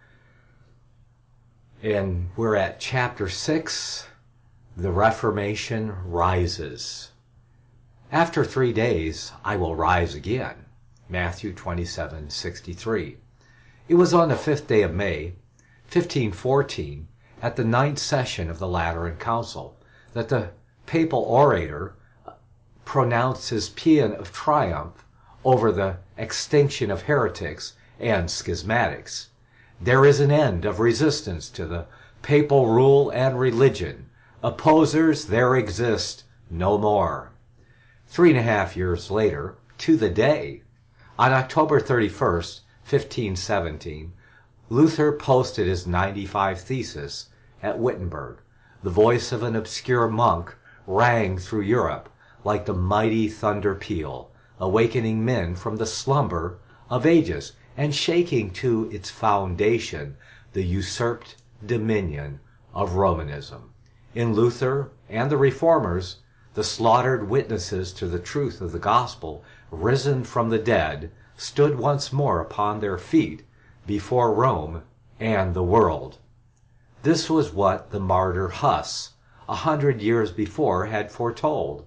And we're at chapter six, The Reformation Rises. After three days, I will rise again. Matthew twenty-seven sixty-three. It was on the fifth day of May, fifteen fourteen, at the ninth session of the Lateran Council, that the papal orator pronounced his paean of triumph over the extinction of heretics and schismatics. There is an end of resistance to the papal rule and religion. Opposers there exist no more. Three and a half years later, to the day, on October thirty-first, fifteen seventeen, Luther posted his ninety-five Theses at Wittenberg. The voice of an obscure monk rang through Europe like the mighty thunder peal, awakening men from the slumber of ages and shaking to its foundation the usurped dominion of Romanism. In Luther and the Reformers, the slaughtered witnesses to the truth of the gospel, risen from the dead, stood once more upon their feet before Rome and the world. This was what the martyr Huss, a hundred years before, had foretold.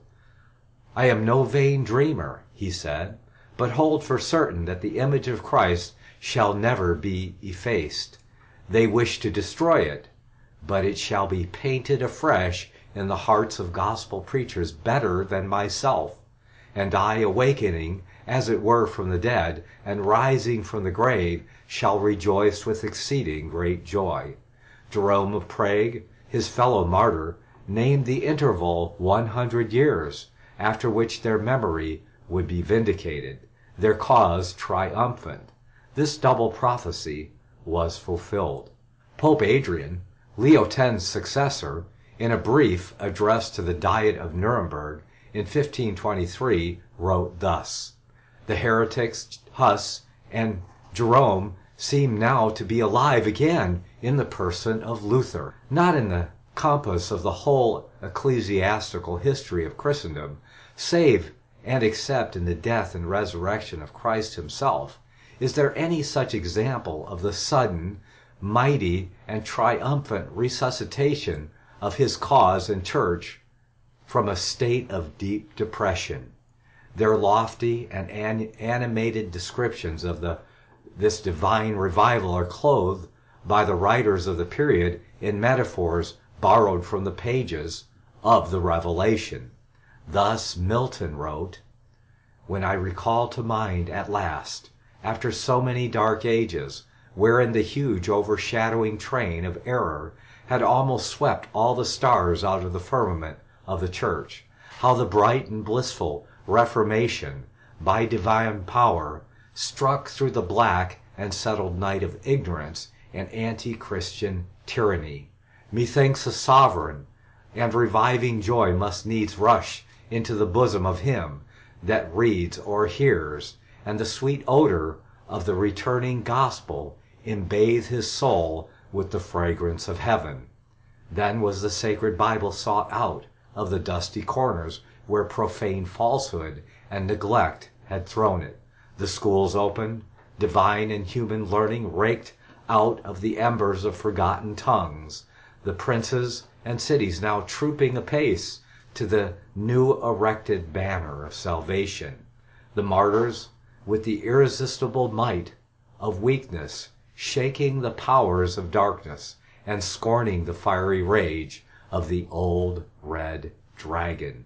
"I am no vain dreamer," he said, "but hold for certain that the image of Christ shall never be effaced. They wish to destroy it, but it shall be painted afresh in the hearts of gospel preachers better than myself. And I, awakening, as it were, from the dead, and rising from the grave, shall rejoice with exceeding great joy." Jerome of Prague, his fellow martyr, named the interval one hundred years, after which their memory would be vindicated, their cause triumphant. This double prophecy was fulfilled. Pope Adrian, Leo X's successor, in a brief addressed to the Diet of Nuremberg in fifteen twenty-three, wrote thus: "The heretics Huss and Jerome seem now to be alive again in the person of Luther, not in the compass of the whole ecclesiastical history of Christendom, save and except in the death and resurrection of Christ himself, is there any such example of the sudden, mighty, and triumphant resuscitation of his cause and church from a state of deep depression." Their lofty and an- animated descriptions of the this divine revival are clothed by the writers of the period in metaphors borrowed from the pages of the Revelation. Thus Milton wrote: "When I recall to mind at last, after so many dark ages, wherein the huge overshadowing train of error had almost swept all the stars out of the firmament of the church, how the bright and blissful Reformation, by divine power, struck through the black and settled night of ignorance and anti-Christian tyranny, methinks a sovereign and reviving joy must needs rush into the bosom of him that reads or hears, and the sweet odor of the returning gospel embathe his soul with the fragrance of heaven. Then was the sacred Bible sought out of the dusty corners where profane falsehood and neglect had thrown it, the schools opened, divine and human learning raked out of the embers of forgotten tongues, the princes and cities now trooping apace to the new erected banner of salvation, the martyrs, with the irresistible might of weakness, shaking the powers of darkness and scorning the fiery rage of the old red dragon.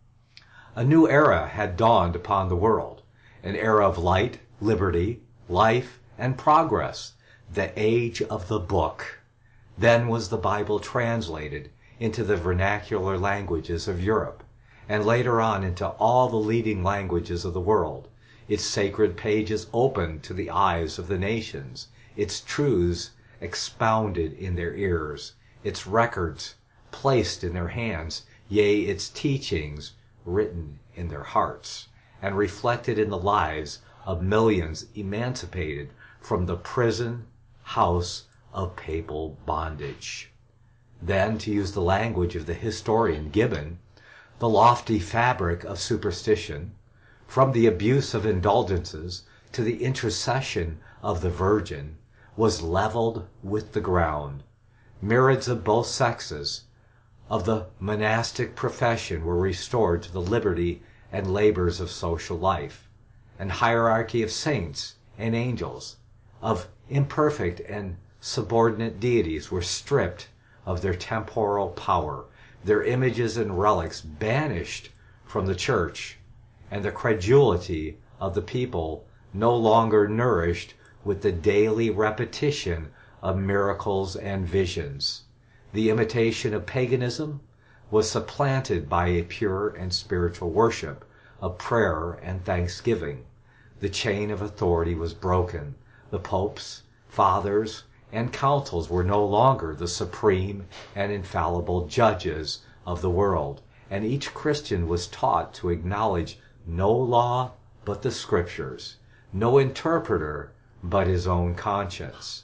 A new era had dawned upon the world, an era of light, liberty, life, and progress, the age of the book. Then was the Bible translated into the vernacular languages of Europe, and later on into all the leading languages of the world, its sacred pages opened to the eyes of the nations, its truths expounded in their ears, its records placed in their hands, yea, its teachings written in their hearts, and reflected in the lives of millions emancipated from the prison house of papal bondage. Then, to use the language of the historian Gibbon, the lofty fabric of superstition, from the abuse of indulgences to the intercession of the Virgin, was leveled with the ground. Myriads of both sexes of the monastic profession were restored to the liberty and labors of social life, and hierarchy of saints and angels, of imperfect and subordinate deities were stripped of their temporal power, their images and relics banished from the church, and the credulity of the people no longer nourished with the daily repetition of miracles and visions. The imitation of paganism was supplanted by a pure and spiritual worship of prayer and thanksgiving. The chain of authority was broken. The popes, fathers, and councils were no longer the supreme and infallible judges of the world, and each Christian was taught to acknowledge no law but the Scriptures, no interpreter but his own conscience.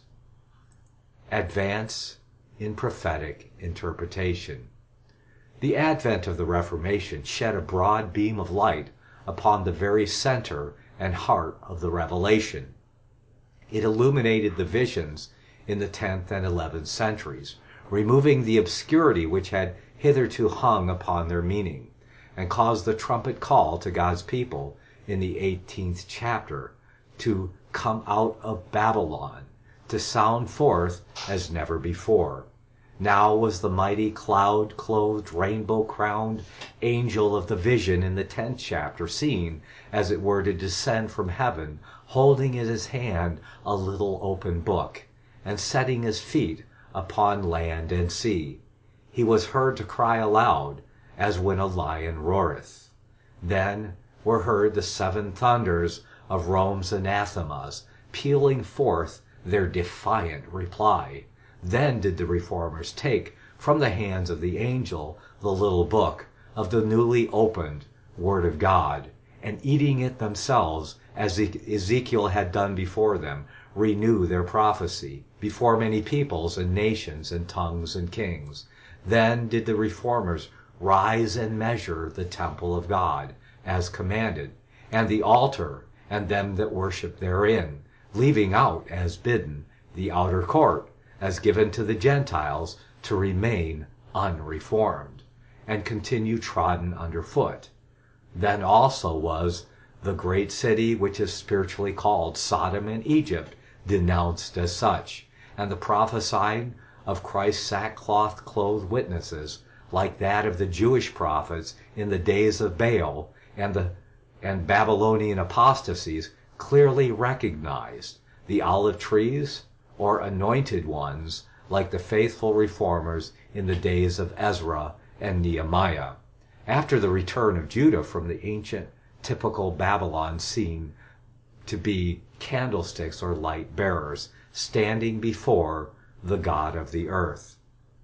Advance in prophetic interpretation. The advent of the Reformation shed a broad beam of light upon the very center and heart of the revelation. It illuminated the visions in the tenth and eleventh centuries, removing the obscurity which had hitherto hung upon their meaning, and caused the trumpet call to God's people in the eighteenth chapter to come out of Babylon, to sound forth as never before. Now was the mighty cloud-clothed, rainbow-crowned angel of the vision in the tenth chapter seen, as it were, to descend from heaven, holding in his hand a little open book, and setting his feet upon land and sea. He was heard to cry aloud, as when a lion roareth. Then were heard the seven thunders of Rome's anathemas, pealing forth their defiant reply. Then did the Reformers take from the hands of the angel the little book of the newly opened Word of God, and eating it themselves, as Ezekiel had done before them, renew their prophecy before many peoples and nations and tongues and kings. Then did the Reformers rise and measure the temple of God, as commanded, and the altar, and them that worship therein, leaving out, as bidden, the outer court, as given to the Gentiles, to remain unreformed, and continue trodden under foot. Then also was the great city which is spiritually called Sodom and Egypt denounced as such, and the prophesying of Christ's sackcloth-clothed witnesses, like that of the Jewish prophets in the days of Baal and the and Babylonian apostasies, clearly recognized. The olive trees, or anointed ones, like the faithful reformers in the days of Ezra and Nehemiah. After the return of Judah from the ancient typical Babylon, seen to be candlesticks or light bearers, standing before the God of the earth.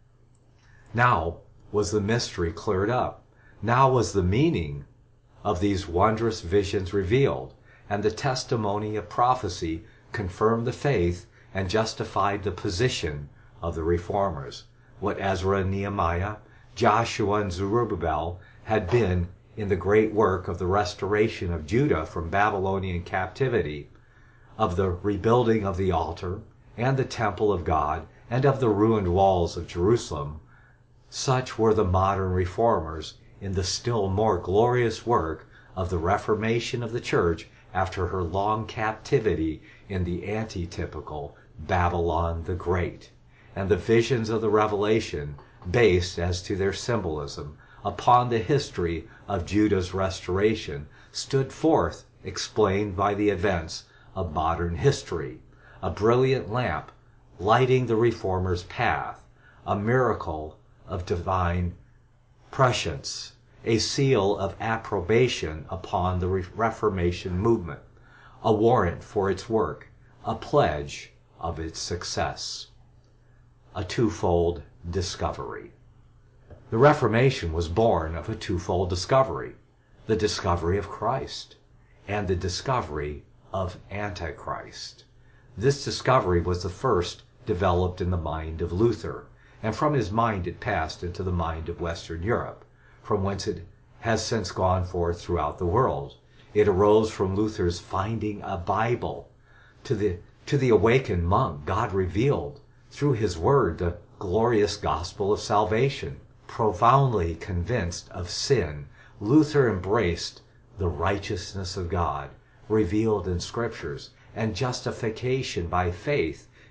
Now was the mystery cleared up. Now was the meaning of these wondrous visions revealed, and the testimony of prophecy confirmed the faith and justified the position of the reformers. What Ezra and Nehemiah, Joshua and Zerubbabel had been in the great work of the restoration of Judah from Babylonian captivity, of the rebuilding of the altar and the temple of God, and of the ruined walls of Jerusalem, such were the modern reformers in the still more glorious work of the reformation of the church after her long captivity in the antitypical Babylon the Great, and the visions of the Revelation, based as to their symbolism upon the history of Judah's restoration, stood forth explained by the events of modern history, a brilliant lamp lighting the reformers' path, a miracle of divine prescience, a seal of approbation upon the Reformation movement, a warrant for its work, a pledge of its success. A twofold discovery. The Reformation was born of a twofold discovery: the discovery of Christ and the discovery of Antichrist. This discovery was the first developed in the mind of Luther, and from his mind it passed into the mind of Western Europe, from whence it has since gone forth throughout the world. It arose from Luther's finding a Bible. To the, to the awakened monk, God revealed through his word the glorious gospel of salvation. Profoundly convinced of sin, Luther embraced the righteousness of God, revealed in Scriptures, and justification by faith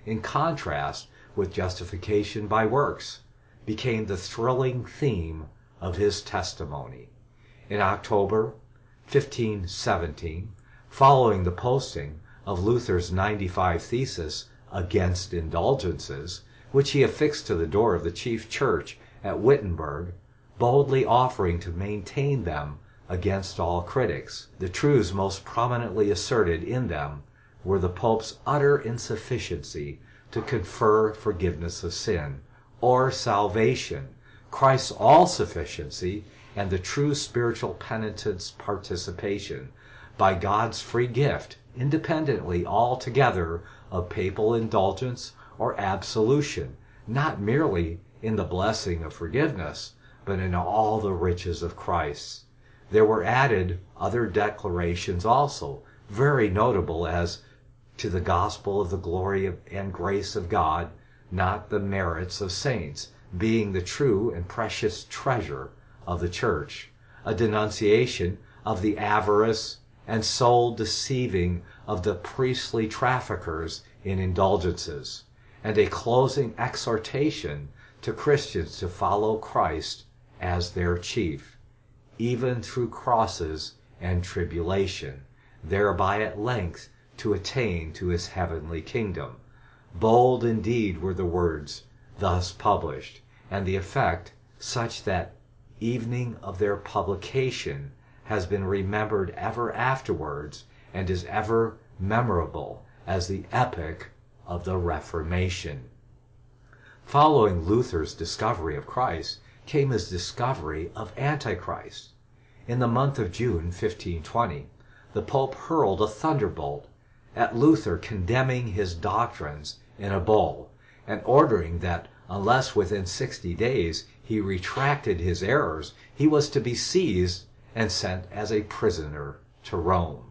in contrast with justification by works, became the thrilling theme of his testimony. In October fifteen seventeen, following the posting of Luther's ninety-five Theses against indulgences, which he affixed to the door of the chief church at Wittenberg, boldly offering to maintain them against all critics, the truths most prominently asserted in them were the Pope's utter insufficiency to confer forgiveness of sin, or salvation, Christ's all-sufficiency, and the true spiritual penitent's participation, by God's free gift, independently altogether of papal indulgence or absolution, not merely in the blessing of forgiveness, but in all the riches of Christ. There were added other declarations also, very notable, as to the gospel of the glory and grace of God, not the merits of saints, being the true and precious treasure of the church, a denunciation of the avarice and soul deceiving of the priestly traffickers in indulgences, and a closing exhortation to Christians to follow Christ as their chief, even through crosses and tribulation, thereby at length to attain to his heavenly kingdom. Bold indeed were the words thus published, and the effect such that evening of their publication has been remembered ever afterwards, and is ever memorable as the epoch of the Reformation. Following Luther's discovery of Christ came his discovery of Antichrist. In the month of June fifteen twenty, the Pope hurled a thunderbolt at Luther, condemning his doctrines in a bull, and ordering that unless within sixty days he retracted his errors, he was to be seized and sent as a prisoner to Rome.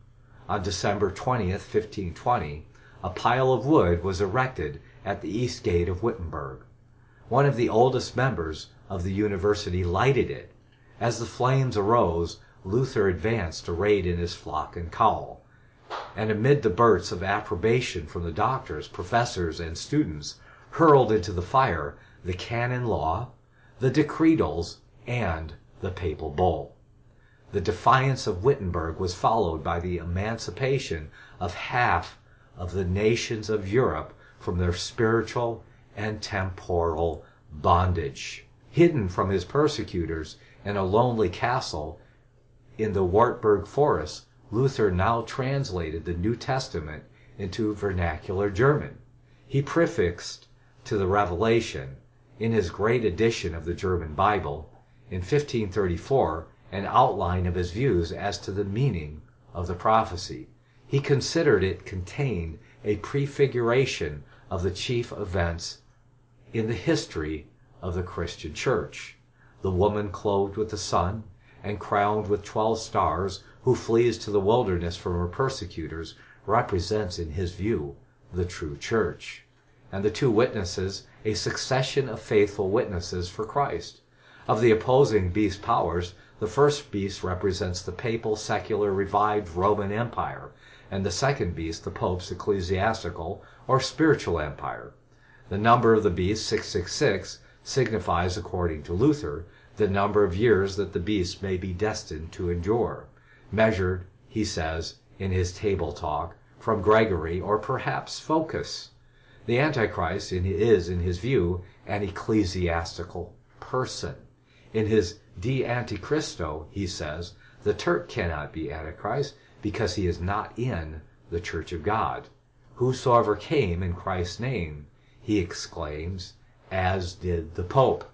On December twentieth, fifteen twenty, a pile of wood was erected at the east gate of Wittenberg. One of the oldest members of the university lighted it. As the flames arose, Luther advanced arrayed in his frock and cowl, and amid the bursts of approbation from the doctors, professors, and students, hurled into the fire the canon law, the decretals, and the papal bull. The defiance of Wittenberg was followed by the emancipation of half of the nations of Europe from their spiritual and temporal bondage. Hidden from his persecutors in a lonely castle in the Wartburg forest, Luther now translated the New Testament into vernacular German. He prefixed to the Revelation, in his great edition of the German Bible, in fifteen thirty-four, an outline of his views as to the meaning of the prophecy. He considered it contained a prefiguration of the chief events in the history of the Christian church. The woman clothed with the sun and crowned with twelve stars, who flees to the wilderness from her persecutors, represents in his view the true church. And the two witnesses, a succession of faithful witnesses for Christ. Of the opposing beast powers, the first beast represents the papal, secular, revived Roman Empire, and the second beast the Pope's ecclesiastical or spiritual empire. The number of the beast, six six six, signifies, according to Luther, the number of years that the beast may be destined to endure, measured, he says, in his table talk, from Gregory or perhaps Phocas. The Antichrist is, in his view, an ecclesiastical person. In his De Antichristo, he says, the Turk cannot be Antichrist because he is not in the Church of God. Whosoever came in Christ's name, he exclaims, as did the Pope.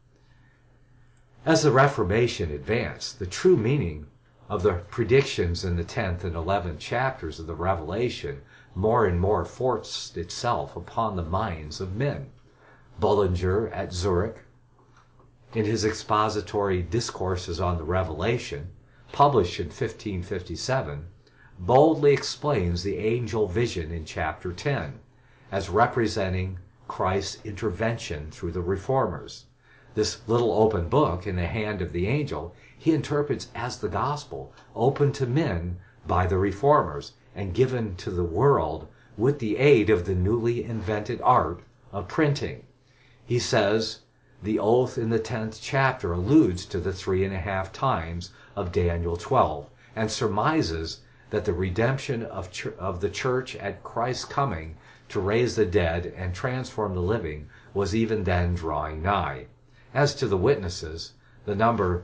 As the Reformation advanced, the true meaning of the predictions in the tenth and eleventh chapters of the Revelation more and more forced itself upon the minds of men. Bullinger at Zurich, in his expository Discourses on the Revelation, published in fifteen fifty-seven, boldly explains the angel vision in chapter ten as representing Christ's intervention through the reformers. This little open book in the hand of the angel he interprets as the gospel, opened to men by the reformers and given to the world with the aid of the newly invented art of printing. He says the oath in the tenth chapter alludes to the three and a half times of Daniel twelve, and surmises that the redemption of, ch- of the church at Christ's coming to raise the dead and transform the living was even then drawing nigh. As to the witnesses, the number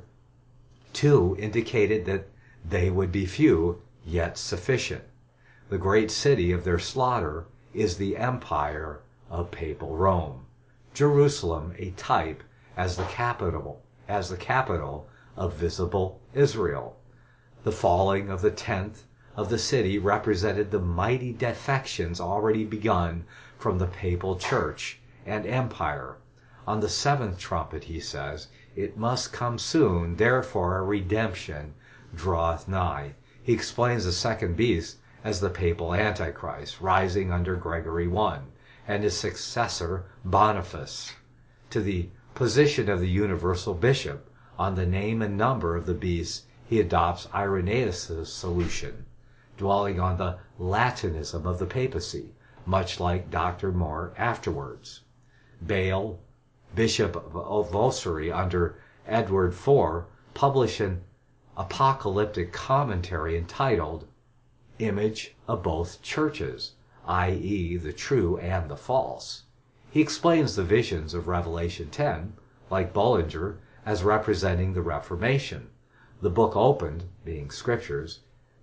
two indicated that they would be few, yet sufficient. The great city of their slaughter is the empire of papal Rome. Jerusalem a type as the capital, as the capital of visible Israel. The falling of the tenth of the city represented the mighty defections already begun from the papal church and empire. On the seventh trumpet, he says, it must come soon, therefore a redemption draweth nigh. He explains the second beast as the papal Antichrist, rising under Gregory the First, and his successor Boniface. To the position of the universal bishop, on the name and number of the beast, he adopts Irenaeus' solution, dwelling on the Latinism of the papacy, much like Doctor Moore afterwards. Bale, Bishop of Ossory under Edward the Fourth, published an apocalyptic commentary entitled Image of Both Churches, that is the true and the false. He explains the visions of Revelation ten, like Bullinger, as representing the Reformation. The book opened, being scriptures,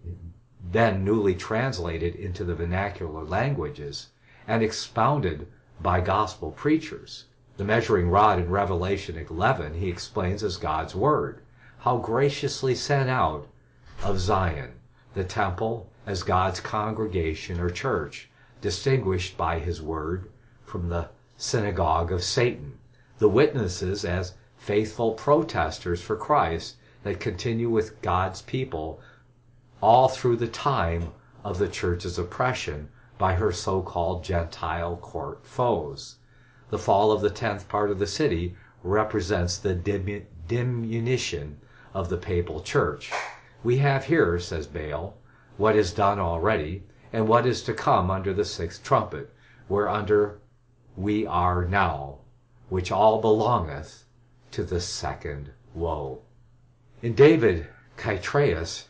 then newly translated into the vernacular languages, and expounded by gospel preachers. The measuring rod in Revelation eleven he explains as God's word, how graciously sent out of Zion, the temple as God's congregation or church, distinguished by his word from the synagogue of Satan, the witnesses as faithful protesters for Christ that continue with God's people all through the time of the church's oppression by her so-called Gentile court foes. The fall of the tenth part of the city represents the dim- diminution of the papal church. We have here, says Bale, what is done already, and what is to come under the sixth trumpet, whereunder we are now, which all belongeth to the second woe. In David Chytraeus'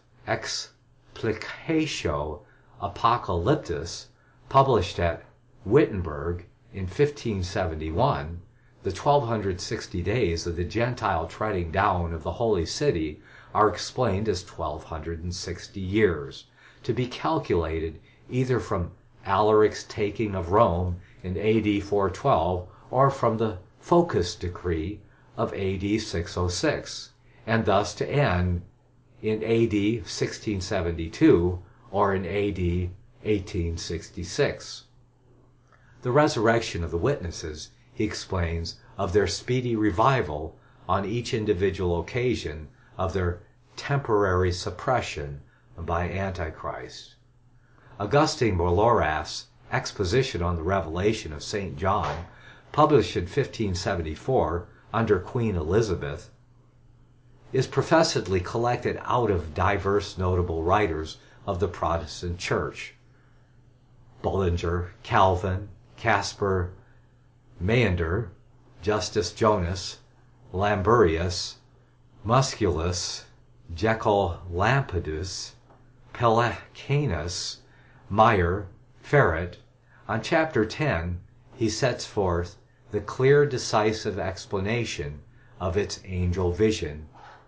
Explicatio Apocalyptis, published at Wittenberg in fifteen seventy-one, the twelve sixty days of the Gentile treading down of the holy city are explained as twelve sixty years, to be calculated either from Alaric's taking of Rome in A D four twelve or from the Focus decree of A D six oh six, and thus to end in A D sixteen seventy-two or in A D eighteen sixty-six. The resurrection of the witnesses, he explains, of their speedy revival on each individual occasion of their temporary suppression by Antichrist. Augustine Borloraf's Exposition on the Revelation of Saint John, published in fifteen seventy-four under Queen Elizabeth, is professedly collected out of diverse notable writers of the Protestant Church: Bullinger, Calvin, Caspar Meander, Justus Jonas, Lamberius, Musculus, Jekyll Lampedus, Pelicanus, Meyer, Ferret. On chapter ten he sets forth the clear, decisive explanation of its angel vision,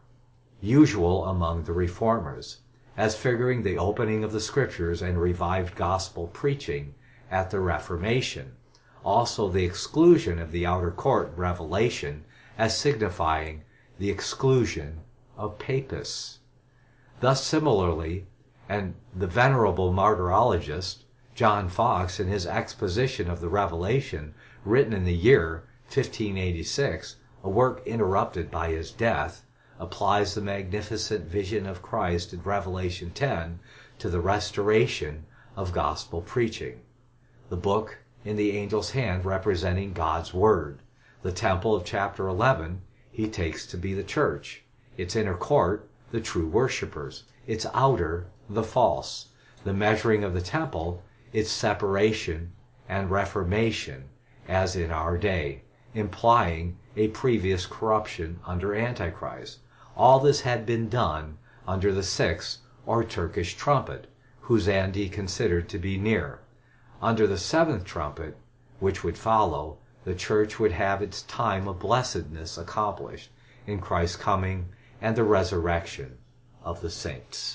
usual among the reformers, as figuring the opening of the scriptures and revived gospel preaching at the Reformation, also the exclusion of the outer court revelation as signifying the exclusion of papists. Thus similarly, and the venerable martyrologist John Fox, in his exposition of the Revelation, written in the year fifteen eighty-six, a work interrupted by his death, applies the magnificent vision of Christ in Revelation ten to the restoration of gospel preaching. The book in the angel's hand representing God's word. The temple of chapter eleven he takes to be the church, its inner court the true worshippers, its outer the false. The measuring of the temple its separation and reformation as in our day, implying a previous corruption under Antichrist. All this had been done under the sixth or Turkish trumpet, whose end he considered to be near. Under the seventh trumpet, which would follow, the church would have its time of blessedness accomplished in Christ's coming and the resurrection of the saints.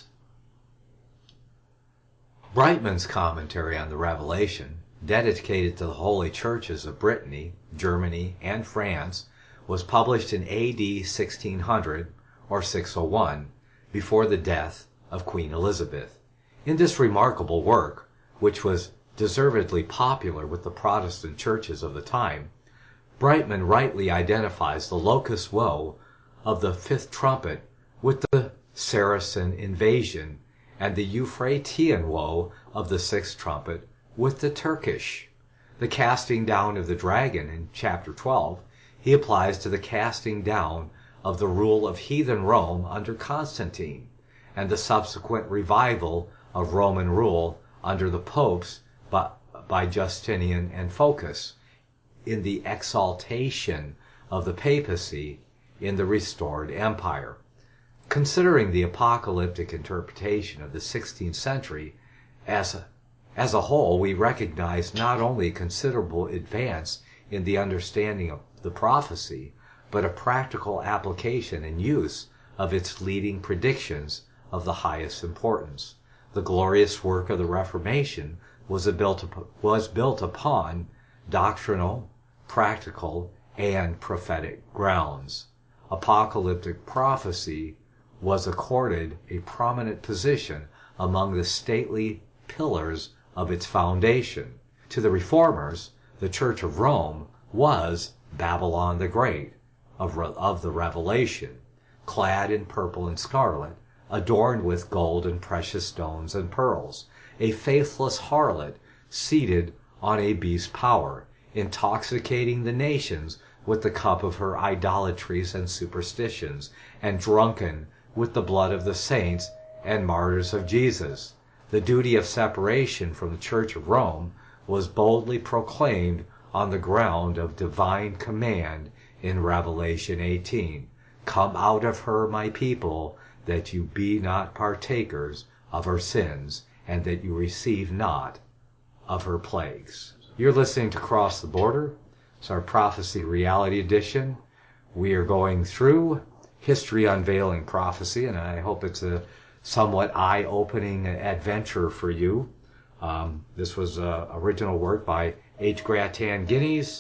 Brightman's commentary on the Revelation, dedicated to the holy churches of Brittany, Germany, and France, was published in A D sixteen hundred or six oh one, before the death of Queen Elizabeth. In this remarkable work, which was deservedly popular with the Protestant churches of the time, Brightman rightly identifies the locus woe of the fifth trumpet with the Saracen invasion, and the Euphratean woe of the sixth trumpet with the Turkish. The casting down of the dragon in chapter twelve he applies to the casting down of the rule of heathen Rome under Constantine, and the subsequent revival of Roman rule under the popes by, by Justinian and Phocas, in the exaltation of the papacy in the restored empire. Considering the apocalyptic interpretation of the sixteenth century as a, as a whole, we recognize not only considerable advance in the understanding of the prophecy, but a practical application and use of its leading predictions of the highest importance. The glorious work of the Reformation was built, was built upon doctrinal, practical, and prophetic grounds. Apocalyptic prophecy was accorded a prominent position among the stately pillars of its foundation. To the Reformers, the Church of Rome was Babylon the Great of, of the Revelation, clad in purple and scarlet, adorned with gold and precious stones and pearls, a faithless harlot seated on a beast's power, intoxicating the nations with the cup of her idolatries and superstitions, and drunken with the blood of the saints and martyrs of Jesus. The duty of separation from the Church of Rome was boldly proclaimed on the ground of divine command in Revelation eighteen. Come out of her, my people, that you be not partakers of her sins, and that you receive not of her plagues. You're listening to Cross the Border. It's our Prophecy Reality Edition. We are going through History Unveiling Prophecy, and I hope it's a somewhat eye-opening adventure for you. Um, this was uh, original work by H. Gratan Guinness,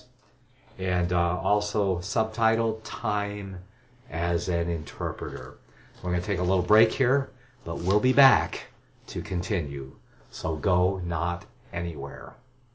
and uh, also subtitled Time as an Interpreter. We're going to take a little break here, but we'll be back to continue. So go not anywhere.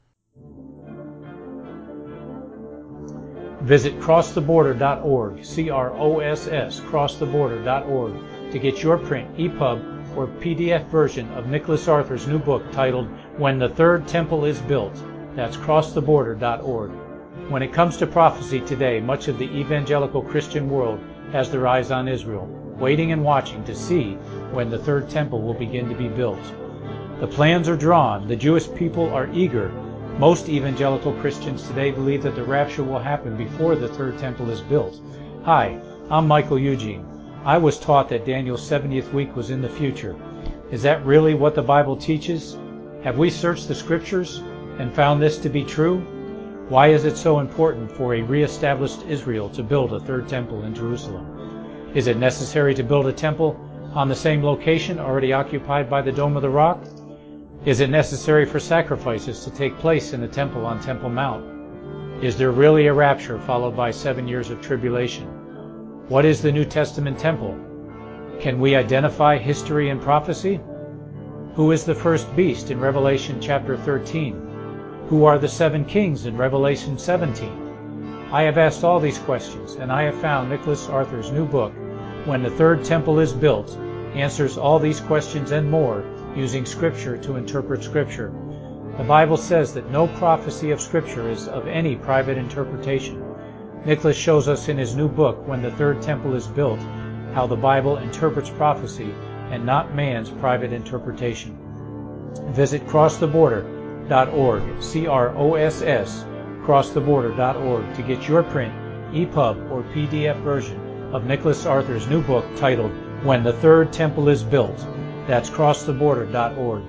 Visit cross the border dot org, C R O S S, cross the border dot org, to get your print, E P U B, or P D F version of Nicholas Arthur's new book titled When the Third Temple is Built. That's cross the border dot org. When it comes to prophecy today, much of the evangelical Christian world has their eyes on Israel, waiting and watching to see when the third temple will begin to be built. The plans are drawn. The Jewish people are eager. Most evangelical Christians today believe that the rapture will happen before the third temple is built. Hi, I'm Michael Eugene. I was taught that Daniel's seventieth week was in the future. Is that really what the Bible teaches? Have we searched the Scriptures and found this to be true? Why is it so important for a re-established Israel to build a third temple in Jerusalem? Is it necessary to build a temple on the same location already occupied by the Dome of the Rock? Is it necessary for sacrifices to take place in the temple on Temple Mount? Is there really a rapture followed by seven years of tribulation? What is the New Testament temple? Can we identify history and prophecy? Who is the first beast in Revelation chapter thirteen? Who are the seven kings in Revelation seventeen? I have asked all these questions, and I have found Nicholas Arthur's new book, When the Third Temple is Built, answers all these questions and more using Scripture to interpret Scripture. The Bible says that no prophecy of Scripture is of any private interpretation. Nicholas shows us in his new book, When the Third Temple is Built, how the Bible interprets prophecy and not man's private interpretation. Visit cross the border dot org, C R O S S, cross the border dot org, to get your print, E P U B, or P D F version of Nicholas Arthur's new book titled When the Third Temple is Built. That's cross the border dot org.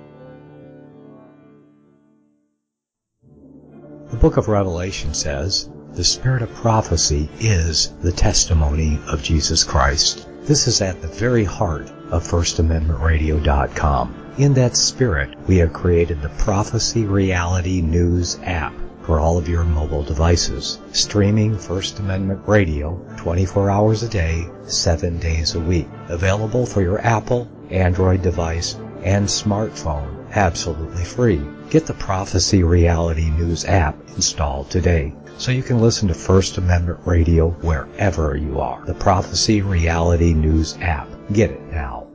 The book of Revelation says, the spirit of prophecy is the testimony of Jesus Christ. This is at the very heart of First Amendment Radio dot com. In that spirit, we have created the Prophecy Reality News app for all of your mobile devices, streaming First Amendment Radio twenty-four hours a day, seven days a week. Available for your Apple, Android device, and smartphone, absolutely free. Get the Prophecy Reality News app installed today so you can listen to First Amendment Radio wherever you are. The Prophecy Reality News app. Get it now.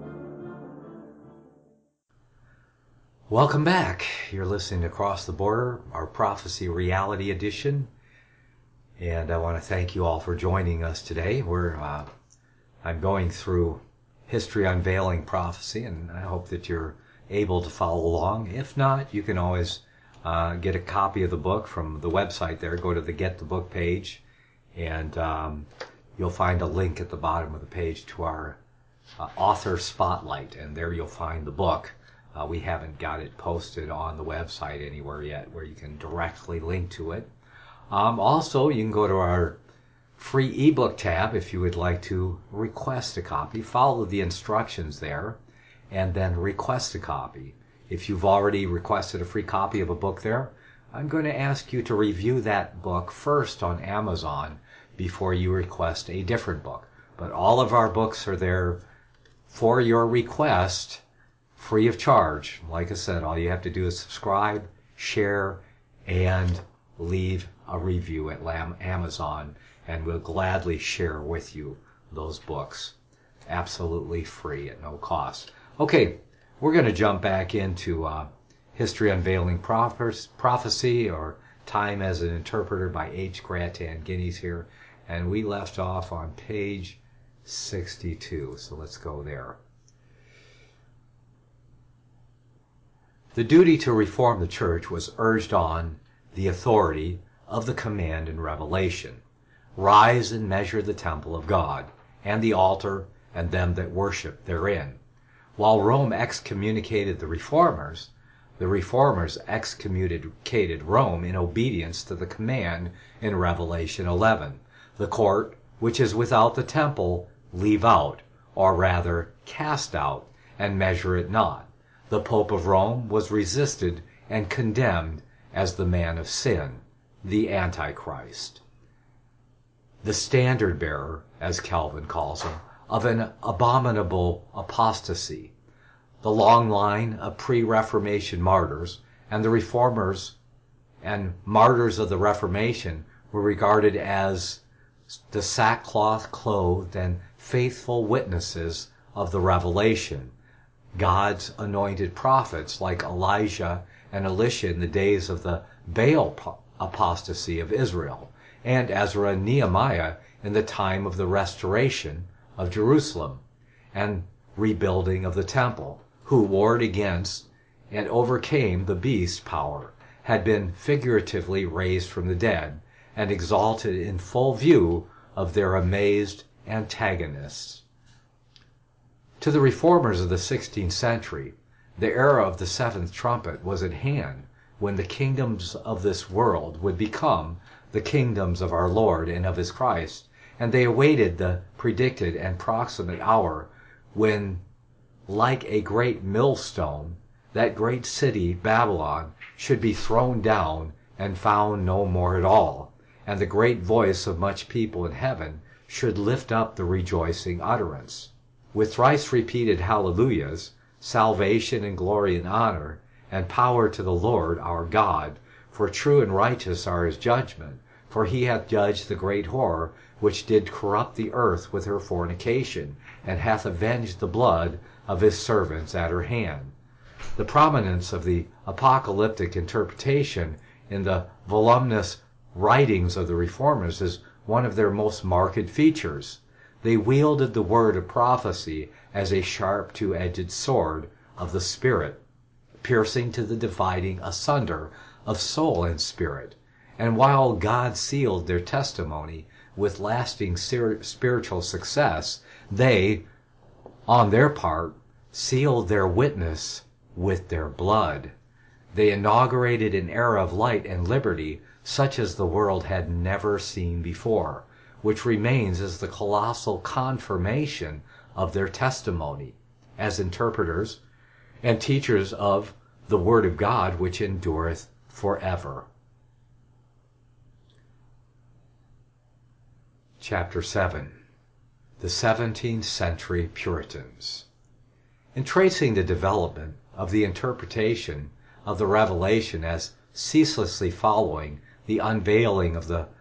Welcome back. You're listening to Across the Border, our Prophecy Reality Edition. And I want to thank you all for joining us today. We're, uh, I'm going through History Unveiling Prophecy, and I hope that you're able to follow along. If not, you can always uh, get a copy of the book from the website there. Go to the Get the Book page, and um, you'll find a link at the bottom of the page to our uh, author spotlight, and there you'll find the book. Uh, we haven't got it posted on the website anywhere yet where you can directly link to it. Um, also, you can go to our free ebook tab if you would like to request a copy. Follow the instructions there and then request a copy. If you've already requested a free copy of a book there, I'm going to ask you to review that book first on Amazon before you request a different book. But all of our books are there for your request, free of charge. Like I said, all you have to do is subscribe, share, and leave a review at Amazon, and we'll gladly share with you those books. Absolutely free at no cost. Okay, we're going to jump back into uh, History Unveiling Prophecy, or Time as an Interpreter by H. Gratan Guinness here, and we left off on page sixty-two, so let's go there. The duty to reform the church was urged on the authority of the command in Revelation. Rise and measure the temple of God, and the altar, and them that worship therein. While Rome excommunicated the reformers, the reformers excommunicated Rome in obedience to the command in Revelation eleven. The court, which is without the temple, leave out, or rather cast out, and measure it not. The Pope of Rome was resisted and condemned as the man of sin, the Antichrist, the standard bearer, as Calvin calls him, of an abominable apostasy. The long line of pre-Reformation martyrs and the reformers and martyrs of the Reformation were regarded as the sackcloth clothed and faithful witnesses of the Revelation, God's anointed prophets like Elijah and Elisha in the days of the Baal apostasy of Israel, and Ezra and Nehemiah in the time of the restoration of Jerusalem and rebuilding of the temple, who warred against and overcame the beast power, had been figuratively raised from the dead, and exalted in full view of their amazed antagonists. To the reformers of the sixteenth century, the era of the seventh trumpet was at hand, when the kingdoms of this world would become the kingdoms of our Lord and of his Christ, and they awaited the predicted and proximate hour when, like a great millstone, that great city, Babylon, should be thrown down and found no more at all, and the great voice of much people in heaven should lift up the rejoicing utterance. With thrice repeated hallelujahs, salvation and glory and honor, and power to the Lord our God, for true and righteous are his judgment, for he hath judged the great whore, which did corrupt the earth with her fornication, and hath avenged the blood of his servants at her hand. The prominence of the apocalyptic interpretation in the voluminous writings of the reformers is one of their most marked features. They wielded the word of prophecy as a sharp two-edged sword of the Spirit. piercing to the dividing asunder of soul and spirit. And while God sealed their testimony with lasting spiritual success, they, on their part, sealed their witness with their blood. They inaugurated an era of light and liberty such as the world had never seen before, which remains as the colossal confirmation of their testimony as interpreters and teachers of the Word of God, which endureth forever. Chapter seven. The seventeenth Century Puritans. In tracing the development of the interpretation of the Revelation as ceaselessly following the unveiling of the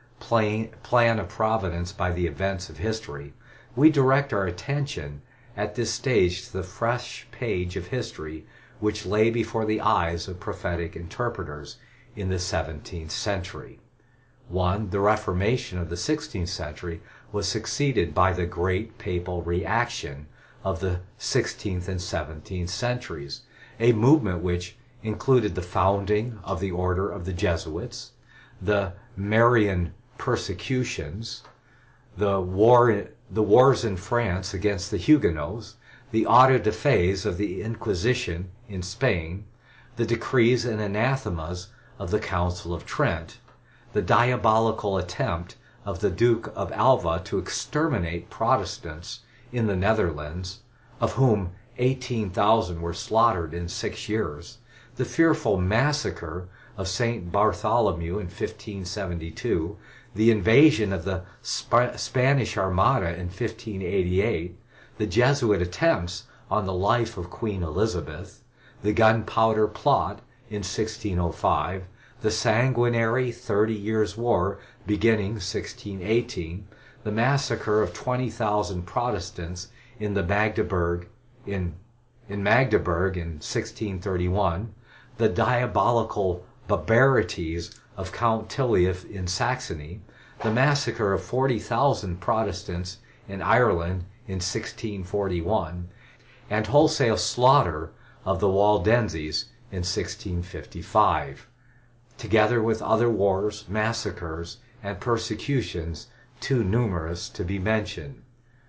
plan of providence by the events of history, we direct our attention at this stage to the fresh page of history which lay before the eyes of prophetic interpreters in the seventeenth century. One, the Reformation of the sixteenth century was succeeded by the great papal reaction of the sixteenth and seventeenth centuries, a movement which included the founding of the Order of the Jesuits, the Marian persecutions, the war, the wars in France against the Huguenots, the auto de fe of the Inquisition in Spain, the decrees and anathemas of the Council of Trent, the diabolical attempt of the Duke of Alva to exterminate Protestants in the Netherlands, of whom eighteen thousand were slaughtered in six years, the fearful massacre of Saint Bartholomew in fifteen seventy-two, the invasion of the Sp- Spanish Armada in fifteen eighty-eight, the Jesuit attempts on the life of Queen Elizabeth, the Gunpowder Plot in sixteen oh five, the sanguinary Thirty Years' War beginning sixteen eighteen, the massacre of twenty thousand Protestants in the Magdeburg in, in Magdeburg in sixteen thirty-one, the diabolical barbarities of Count Tiliaf in Saxony, the massacre of forty thousand Protestants in Ireland in sixteen forty-one, and wholesale slaughter of the Waldenses in sixteen fifty-five, together with other wars, massacres, and persecutions too numerous to be mentioned.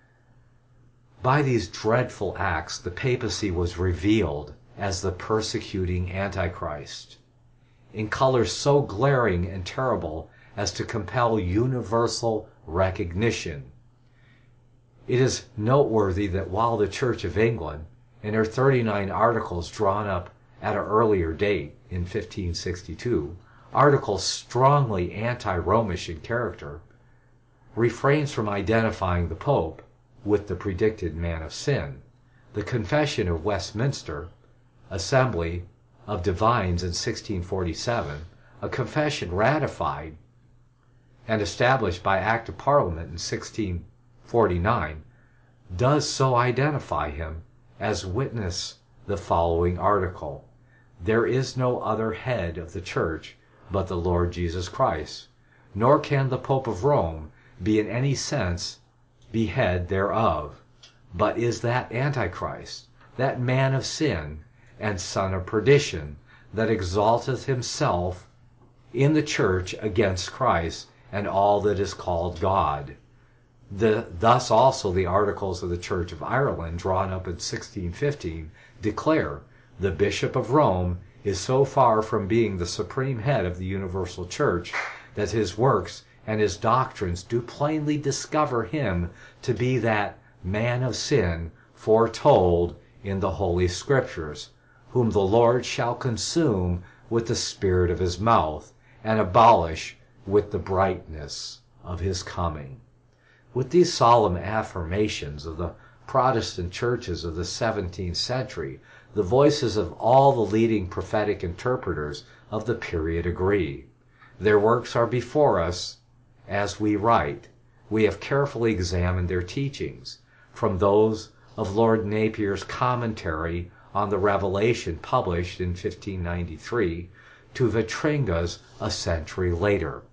By these dreadful acts, the papacy was revealed as the persecuting Antichrist, in colors so glaring and terrible as to compel universal recognition. It is noteworthy that while the Church of England, in her thirty-nine articles drawn up at an earlier date, in fifteen sixty-two, articles strongly anti-Romish in character, refrains from identifying the Pope with the predicted man of sin, the Confession of Westminster Assembly of Divines in sixteen forty-seven, a confession ratified and established by Act of Parliament in sixteen forty-nine, does so identify him, as witness the following article: "There is no other head of the Church but the Lord Jesus Christ, nor can the Pope of Rome be in any sense be head thereof, but is that Antichrist, that man of sin, and son of perdition, that exalteth himself in the Church against Christ and all that is called God." The, thus also the Articles of the Church of Ireland, drawn up in sixteen fifteen, declare, "The Bishop of Rome is so far from being the supreme head of the universal Church, that his works and his doctrines do plainly discover him to be that man of sin foretold in the Holy Scriptures, whom the Lord shall consume with the spirit of his mouth, and abolish with the brightness of his coming." With these solemn affirmations of the Protestant churches of the seventeenth century, the voices of all the leading prophetic interpreters of the period agree. Their works are before us as we write. We have carefully examined their teachings, from those of Lord Napier's commentary on the Revelation published in fifteen ninety-three to Vitringa's a century later.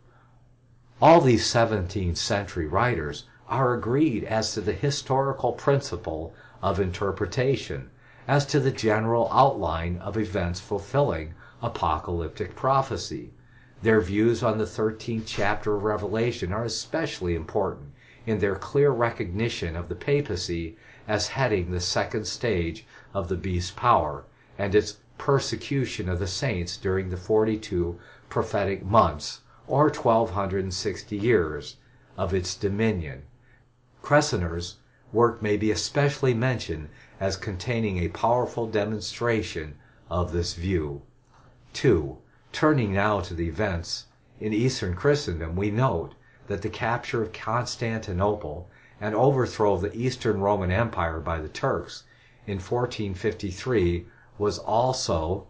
All these seventeenth century writers are agreed as to the historical principle of interpretation, as to the general outline of events fulfilling apocalyptic prophecy. Their views on the thirteenth chapter of Revelation are especially important in their clear recognition of the papacy as heading the second stage of the beast's power and its persecution of the saints during the forty-two prophetic months, or twelve sixty years, of its dominion. Cressener's work may be especially mentioned as containing a powerful demonstration of this view. two. Turning now to the events in Eastern Christendom, we note that the capture of Constantinople and overthrow of the Eastern Roman Empire by the Turks in fourteen fifty-three was also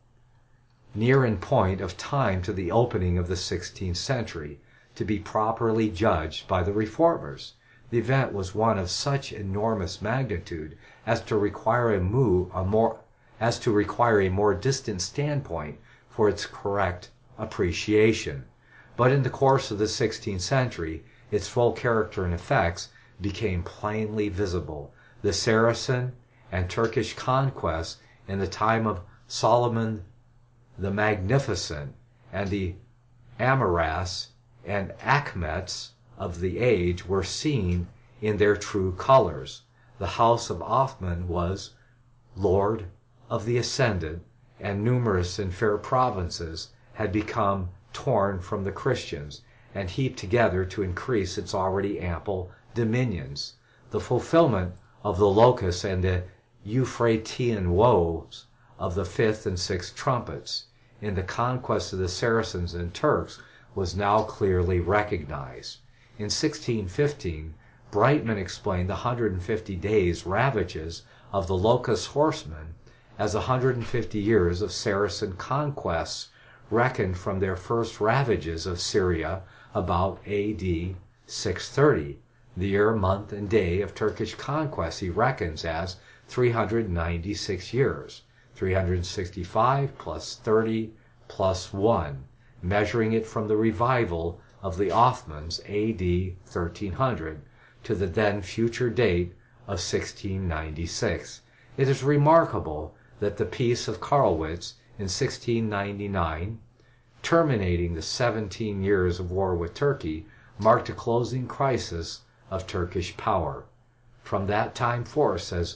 near in point of time to the opening of the sixteenth century, to be properly judged by the Reformers. The event was one of such enormous magnitude as to require a move, a more, as to require a more distant standpoint for its correct appreciation. But in the course of the sixteenth century, its full character and effects became plainly visible. The Saracen and Turkish conquests in the time of Solomon the Magnificent and the Amorites and Akhmets of the age were seen in their true colors. The house of Othman was lord of the ascendant, and numerous and fair provinces had become torn from the Christians and heaped together to increase its already ample dominions. The fulfillment of the locust and the Euphratean woes of the fifth and sixth trumpets in the conquest of the Saracens and Turks was now clearly recognized. In sixteen fifteen, Brightman explained the one hundred fifty days' ravages of the locust horsemen as one hundred fifty years of Saracen conquests, reckoned from their first ravages of Syria about A D six thirty. The year, month, and day of Turkish conquest he reckons as three hundred ninety-six years, three hundred sixty-five plus thirty plus one, measuring it from the revival of the Othmans A D thirteen hundred to the then future date of sixteen ninety-six. It is remarkable that the Peace of Karlowitz in sixteen ninety-nine, terminating the seventeen years of war with Turkey, marked a closing crisis of Turkish power. From that time forth, says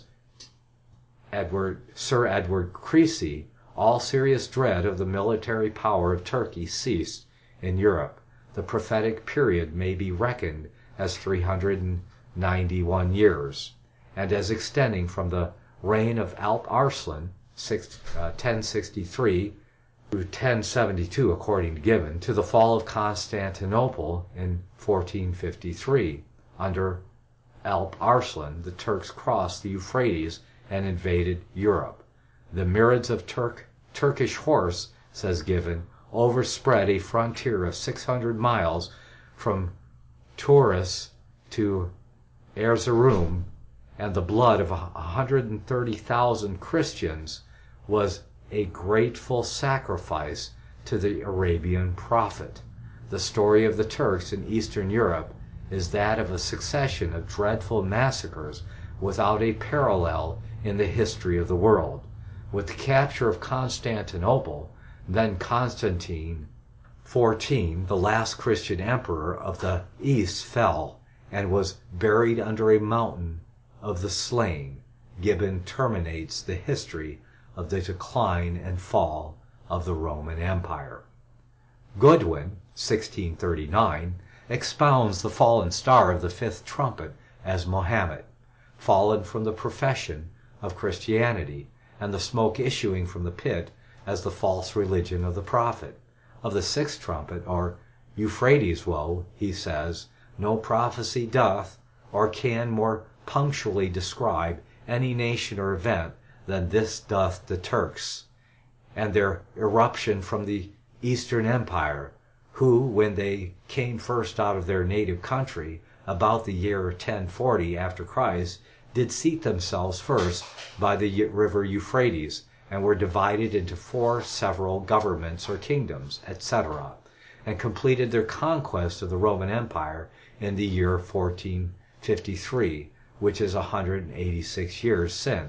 Edward, Sir Edward Creasy, all serious dread of the military power of Turkey ceased in Europe. The prophetic period may be reckoned as three hundred ninety-one years, and as extending from the reign of Alp Arslan, ten sixty-three through ten seventy-two according to Gibbon, to the fall of Constantinople in fourteen fifty-three. Under Alp Arslan, the Turks crossed the Euphrates and invaded Europe. The myriads of Turk, Turkish horse, says Gibbon, overspread a frontier of six hundred miles from Taurus to Erzurum, and the blood of one hundred thirty thousand Christians was a grateful sacrifice to the Arabian prophet. The story of the Turks in Eastern Europe is that of a succession of dreadful massacres without a parallel in the history of the world. With the capture of Constantinople, then Constantine the fourteenth, the last Christian emperor of the East, fell and was buried under a mountain of the slain. Gibbon terminates the history of the decline and fall of the Roman Empire. Goodwin, sixteen thirty-nine, expounds the fallen star of the fifth trumpet as Mohammed, fallen from the profession of Christianity, and the smoke issuing from the pit as the false religion of the prophet. Of the sixth trumpet, or Euphrates woe, he says, no prophecy doth or can more punctually describe any nation or event than this doth the Turks, and their eruption from the Eastern Empire, who, when they came first out of their native country, about the year ten forty after Christ, did seat themselves first by the river Euphrates, and were divided into four several governments or kingdoms, et cetera, and completed their conquest of the Roman Empire in the year fourteen fifty-three, which is one hundred eighty-six years since,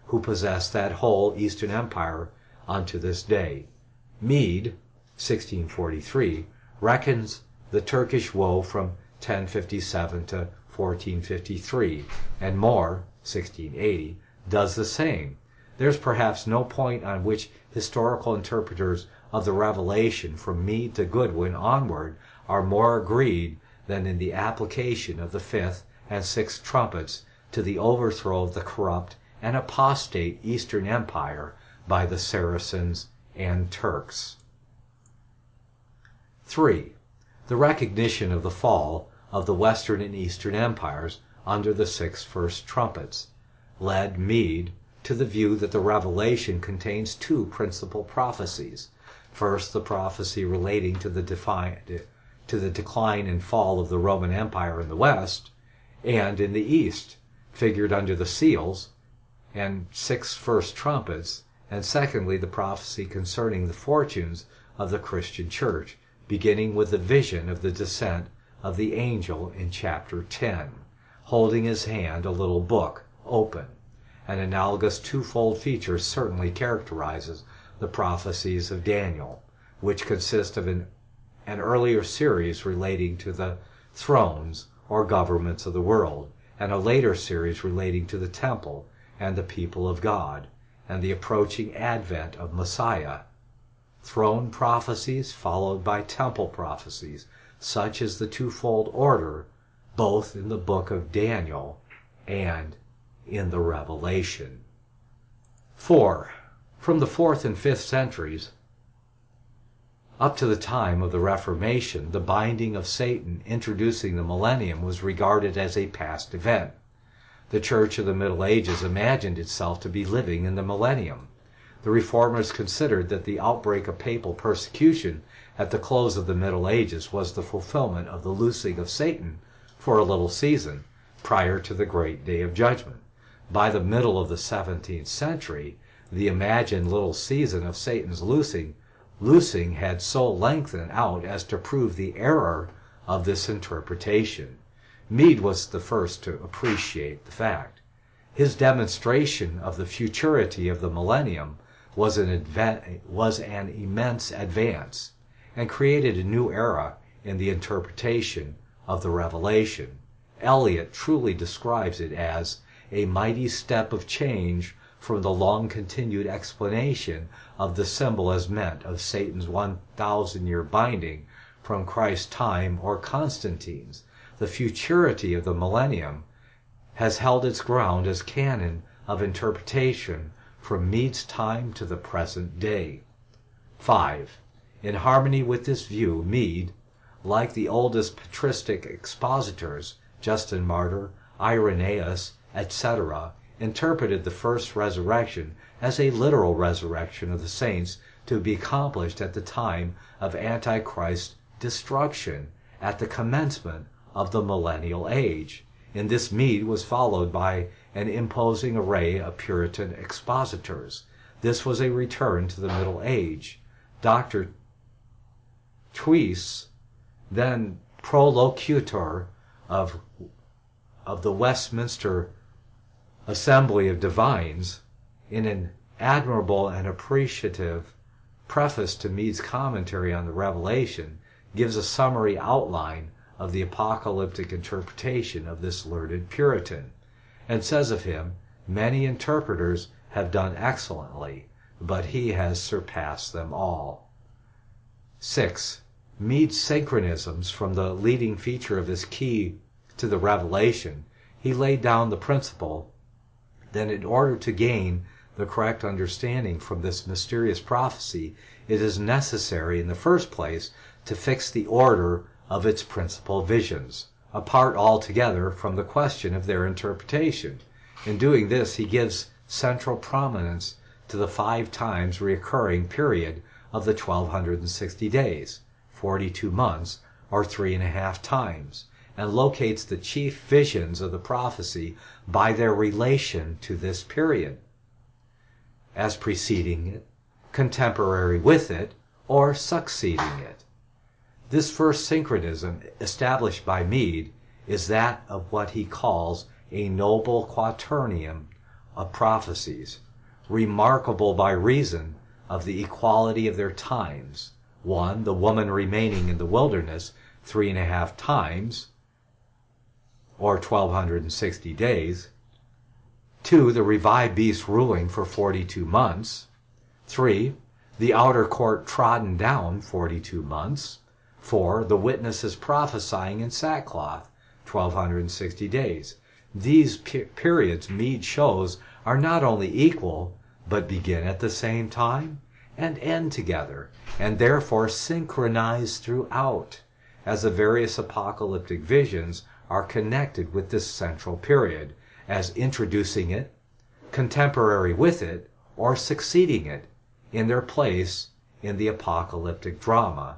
who possess that whole Eastern Empire unto this day. Mede, sixteen forty-three, reckons the Turkish woe from ten fifty-seven to fourteen fifty-three, and More, sixteen eighty, does the same. There's perhaps no point on which historical interpreters of the Revelation from Mede to Goodwin onward are more agreed than in the application of the fifth and sixth trumpets to the overthrow of the corrupt and apostate Eastern Empire by the Saracens and Turks. three. The recognition of the fall of the Western and Eastern empires under the six first trumpets led Mede to the view that the Revelation contains two principal prophecies. First, the prophecy relating to the, defi- to the decline and fall of the Roman Empire in the West and in the East, figured under the seals and six first trumpets, and secondly, the prophecy concerning the fortunes of the Christian Church, beginning with the vision of the descent of the angel in chapter ten, holding his hand a little book open. An analogous twofold feature certainly characterizes the prophecies of Daniel, which consist of an, an earlier series relating to the thrones or governments of the world, and a later series relating to the temple and the people of God, and the approaching advent of Messiah. Throne prophecies followed by temple prophecies, such is the twofold order, both in the book of Daniel and in the Revelation. four. From the fourth and fifth centuries up to the time of the Reformation, the binding of Satan introducing the millennium was regarded as a past event. The Church of the Middle Ages imagined itself to be living in the millennium. The Reformers considered that the outbreak of papal persecution at the close of the Middle Ages was the fulfillment of the loosing of Satan for a little season, prior to the great day of judgment. By the middle of the seventeenth century, the imagined little season of Satan's loosing, loosing had so lengthened out as to prove the error of this interpretation. Mede was the first to appreciate the fact. His demonstration of the futurity of the millennium was an, adva- was an immense advance, and created a new era in the interpretation of the Revelation. Eliot truly describes it as a mighty step of change from the long-continued explanation of the symbol as meant of Satan's one thousand year binding from Christ's time or Constantine's. The futurity of the millennium has held its ground as canon of interpretation from Mede's time to the present day. five. In harmony with this view, Mede, like the oldest patristic expositors, Justin Martyr, Irenaeus, et cetera, interpreted the first resurrection as a literal resurrection of the saints to be accomplished at the time of Antichrist's destruction, at the commencement of the millennial age. In this Mede was followed by an imposing array of Puritan expositors. This was a return to the Middle Age. Doctor Twice, then prolocutor of, of the Westminster Assembly of Divines, in an admirable and appreciative preface to Mede's commentary on the Revelation, gives a summary outline of the apocalyptic interpretation of this learned Puritan, and says of him, "Many interpreters have done excellently, but he has surpassed them all." six. Mede's synchronisms from the leading feature of his key to the Revelation. He laid down the principle that in order to gain the correct understanding from this mysterious prophecy, it is necessary in the first place to fix the order of its principal visions, apart altogether from the question of their interpretation. In doing this, he gives central prominence to the five times recurring period of the twelve sixty days, forty-two months, or three and a half times, and locates the chief visions of the prophecy by their relation to this period, as preceding it, contemporary with it, or succeeding it. This first synchronism established by Mede is that of what he calls a noble quaternium of prophecies, remarkable by reason of the equality of their times. One, the woman remaining in the wilderness three and a half times, or twelve sixty days. Two, the revived beast ruling for forty-two months. Three, the outer court trodden down forty-two months. Four, the witnesses prophesying in sackcloth, twelve sixty days. These pe- periods, Meade shows, are not only equal, but begin at the same time and end together, and therefore synchronized throughout, as the various apocalyptic visions are connected with this central period, as introducing it, contemporary with it, or succeeding it in their place in the apocalyptic drama,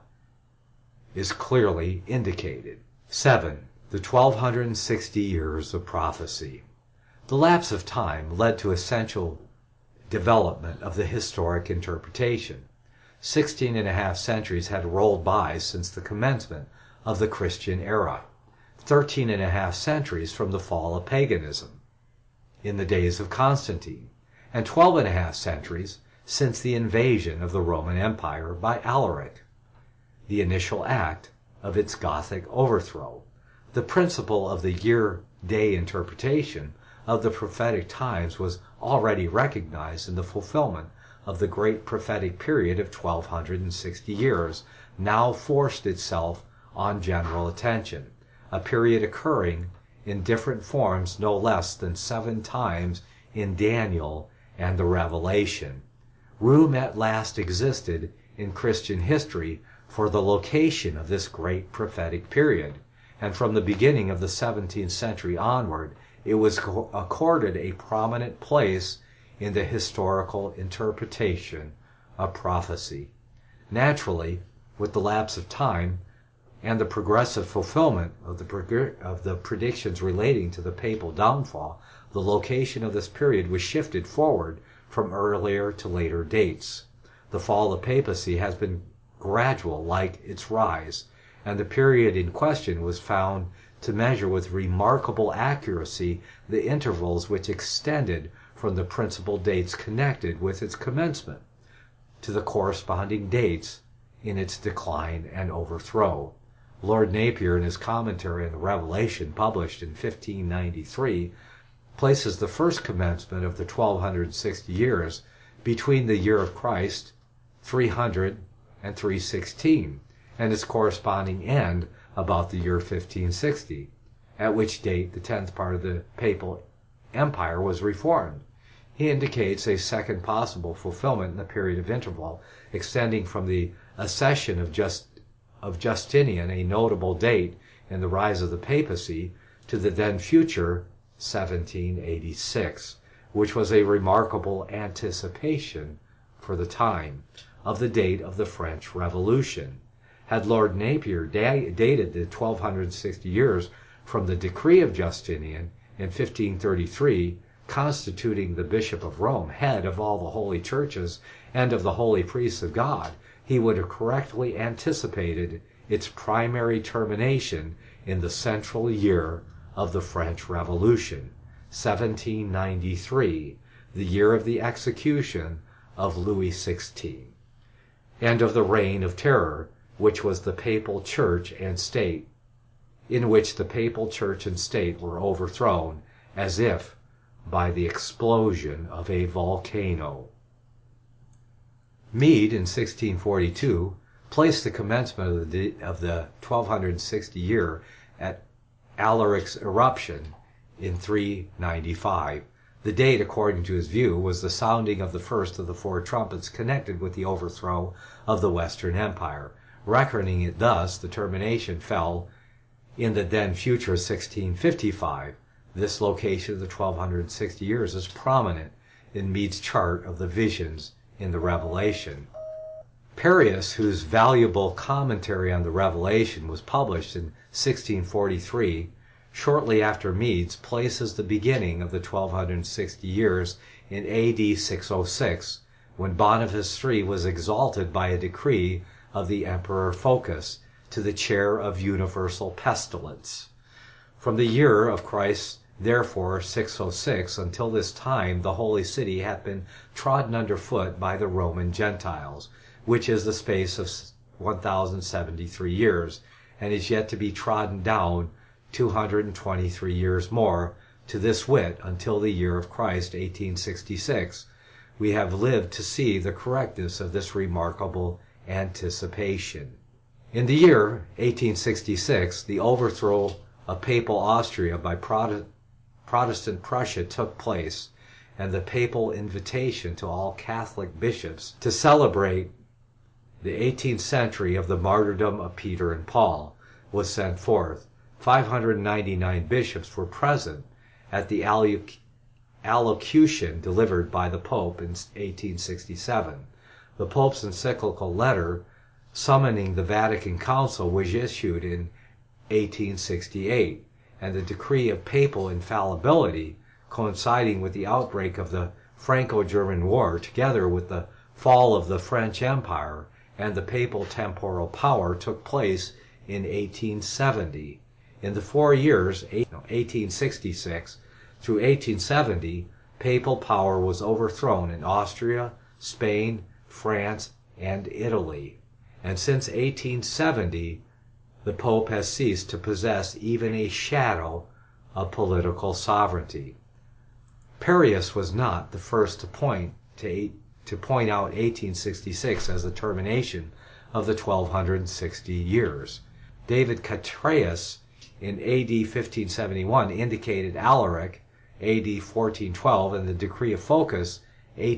is clearly indicated. Seven. The twelve sixty years of prophecy. The lapse of time led to essential development of the historic interpretation. Sixteen and a half centuries had rolled by since the commencement of the Christian era. Thirteen and a half centuries from the fall of paganism in the days of Constantine, and twelve and a half centuries since the invasion of the Roman Empire by Alaric, the initial act of its Gothic overthrow. The principle of the year-day interpretation of the prophetic times was already recognized in the fulfillment of the great prophetic period of twelve sixty years, now forced itself on general attention, a period occurring in different forms no less than seven times in Daniel and the Revelation. Room at last existed in Christian history for the location of this great prophetic period, and from the beginning of the seventeenth century onward, it was accorded a prominent place in the historical interpretation of prophecy. Naturally, with the lapse of time and the progressive fulfillment of the, of the predictions relating to the papal downfall, the location of this period was shifted forward from earlier to later dates. The fall of papacy has been gradual like its rise, and the period in question was found to measure with remarkable accuracy the intervals which extended from the principal dates connected with its commencement to the corresponding dates in its decline and overthrow. Lord Napier, in his commentary on the Revelation, published in fifteen ninety-three, places the first commencement of the twelve sixty years between the year of Christ, three hundred, and three sixteen, and its corresponding end about the year fifteen sixty, at which date the tenth part of the papal empire was reformed. He indicates a second possible fulfillment in the period of interval extending from the accession of, Just, of Justinian, a notable date in the rise of the papacy, to the then future seventeen eighty-six, which was a remarkable anticipation for the time of the date of the French Revolution. Had Lord Napier da- dated the twelve sixty years from the decree of Justinian in fifteen thirty-three, constituting the Bishop of Rome head of all the holy churches and of the holy priests of God, he would have correctly anticipated its primary termination in the central year of the French Revolution, seventeen ninety-three, the year of the execution of Louis the sixteenth, and of the Reign of Terror, which was the papal church and state, in which the papal church and state were overthrown as if by the explosion of a volcano. Meade, in sixteen forty-two, placed the commencement of the, of the twelve sixty year at Alaric's eruption in three ninety-five. The date, according to his view, was the sounding of the first of the four trumpets connected with the overthrow of the Western Empire. Reckoning it thus, the termination fell in the then future sixteen fifty-five. This location of the twelve sixty years is prominent in Meade's chart of the visions in the Revelation. Perius, whose valuable commentary on the Revelation was published in sixteen forty-three, shortly after Meade's, places the beginning of the twelve sixty years in A D six oh six, when Boniface the third was exalted by a decree of the Emperor Phocas to the chair of universal pestilence. From the year of Christ's Therefore, six oh six, until this time the holy city hath been trodden under foot by the Roman Gentiles, which is the space of one thousand seventy-three years, and is yet to be trodden down two hundred twenty-three years more, to this wit, until the year of Christ, eighteen sixty-six. We have lived to see the correctness of this remarkable anticipation. In the year eighteen sixty-six, the overthrow of Papal Austria by Protestant Prussia took place, and the papal invitation to all Catholic bishops to celebrate the eighteenth century of the martyrdom of Peter and Paul was sent forth. five hundred ninety-nine bishops were present at the alloc- allocution delivered by the Pope in eighteen sixty-seven. The Pope's encyclical letter summoning the Vatican Council was issued in eighteen sixty-eight, and the decree of papal infallibility, coinciding with the outbreak of the Franco-German War, together with the fall of the French Empire and the papal temporal power, took place in eighteen seventy. In the four years, eighteen sixty-six through eighteen seventy, papal power was overthrown in Austria, Spain, France, and Italy. And since eighteen seventy, the Pope has ceased to possess even a shadow of political sovereignty. Pierius was not the first to point to, to point out eighteen sixty-six as the termination of the twelve sixty years. David Catreus in A D fifteen seventy-one indicated Alaric A D fourteen twelve and the decree of Phocas A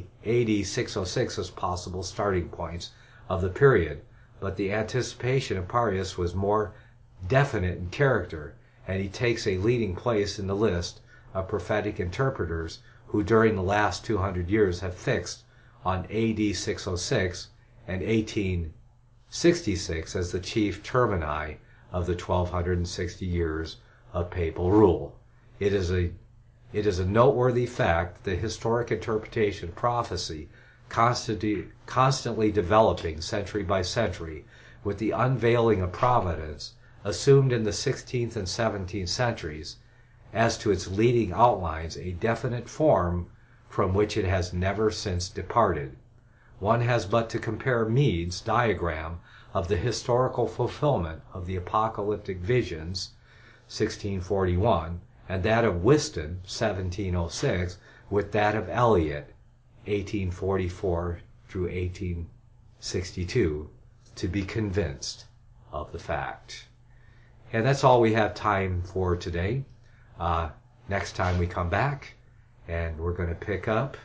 D six oh six as possible starting points of the period, but the anticipation of Pierius was more definite in character, and he takes a leading place in the list of prophetic interpreters who during the last two hundred years have fixed on A D six oh six and eighteen sixty-six as the chief termini of the twelve sixty years of papal rule. It is a it is a noteworthy fact that the historic interpretation of prophecy, constantly, constantly developing century by century, with the unveiling of providence assumed in the sixteenth and seventeenth centuries as to its leading outlines a definite form from which it has never since departed. One has but to compare Meade's diagram of the historical fulfillment of the apocalyptic visions, sixteen forty-one, and that of Whiston, seventeen oh six, with that of Eliot, eighteen forty-four through eighteen sixty-two, to be convinced of the fact. And that's all we have time for today. Uh, next time we come back, and we're going to pick up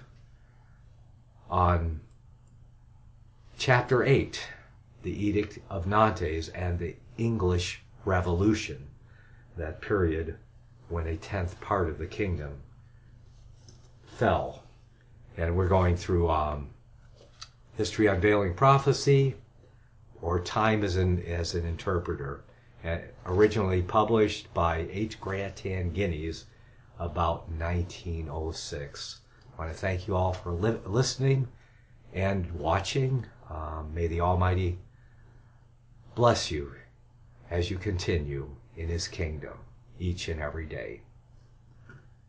on Chapter eight, the Edict of Nantes and the English Revolution, that period when a tenth part of the kingdom fell. And we're going through um, History Unveiling Prophecy, or Time as an, as an Interpreter, uh, originally published by H. Grattan Guinness about nineteen oh six. I want to thank you all for li- listening and watching. Um, may the Almighty bless you as you continue in His kingdom each and every day.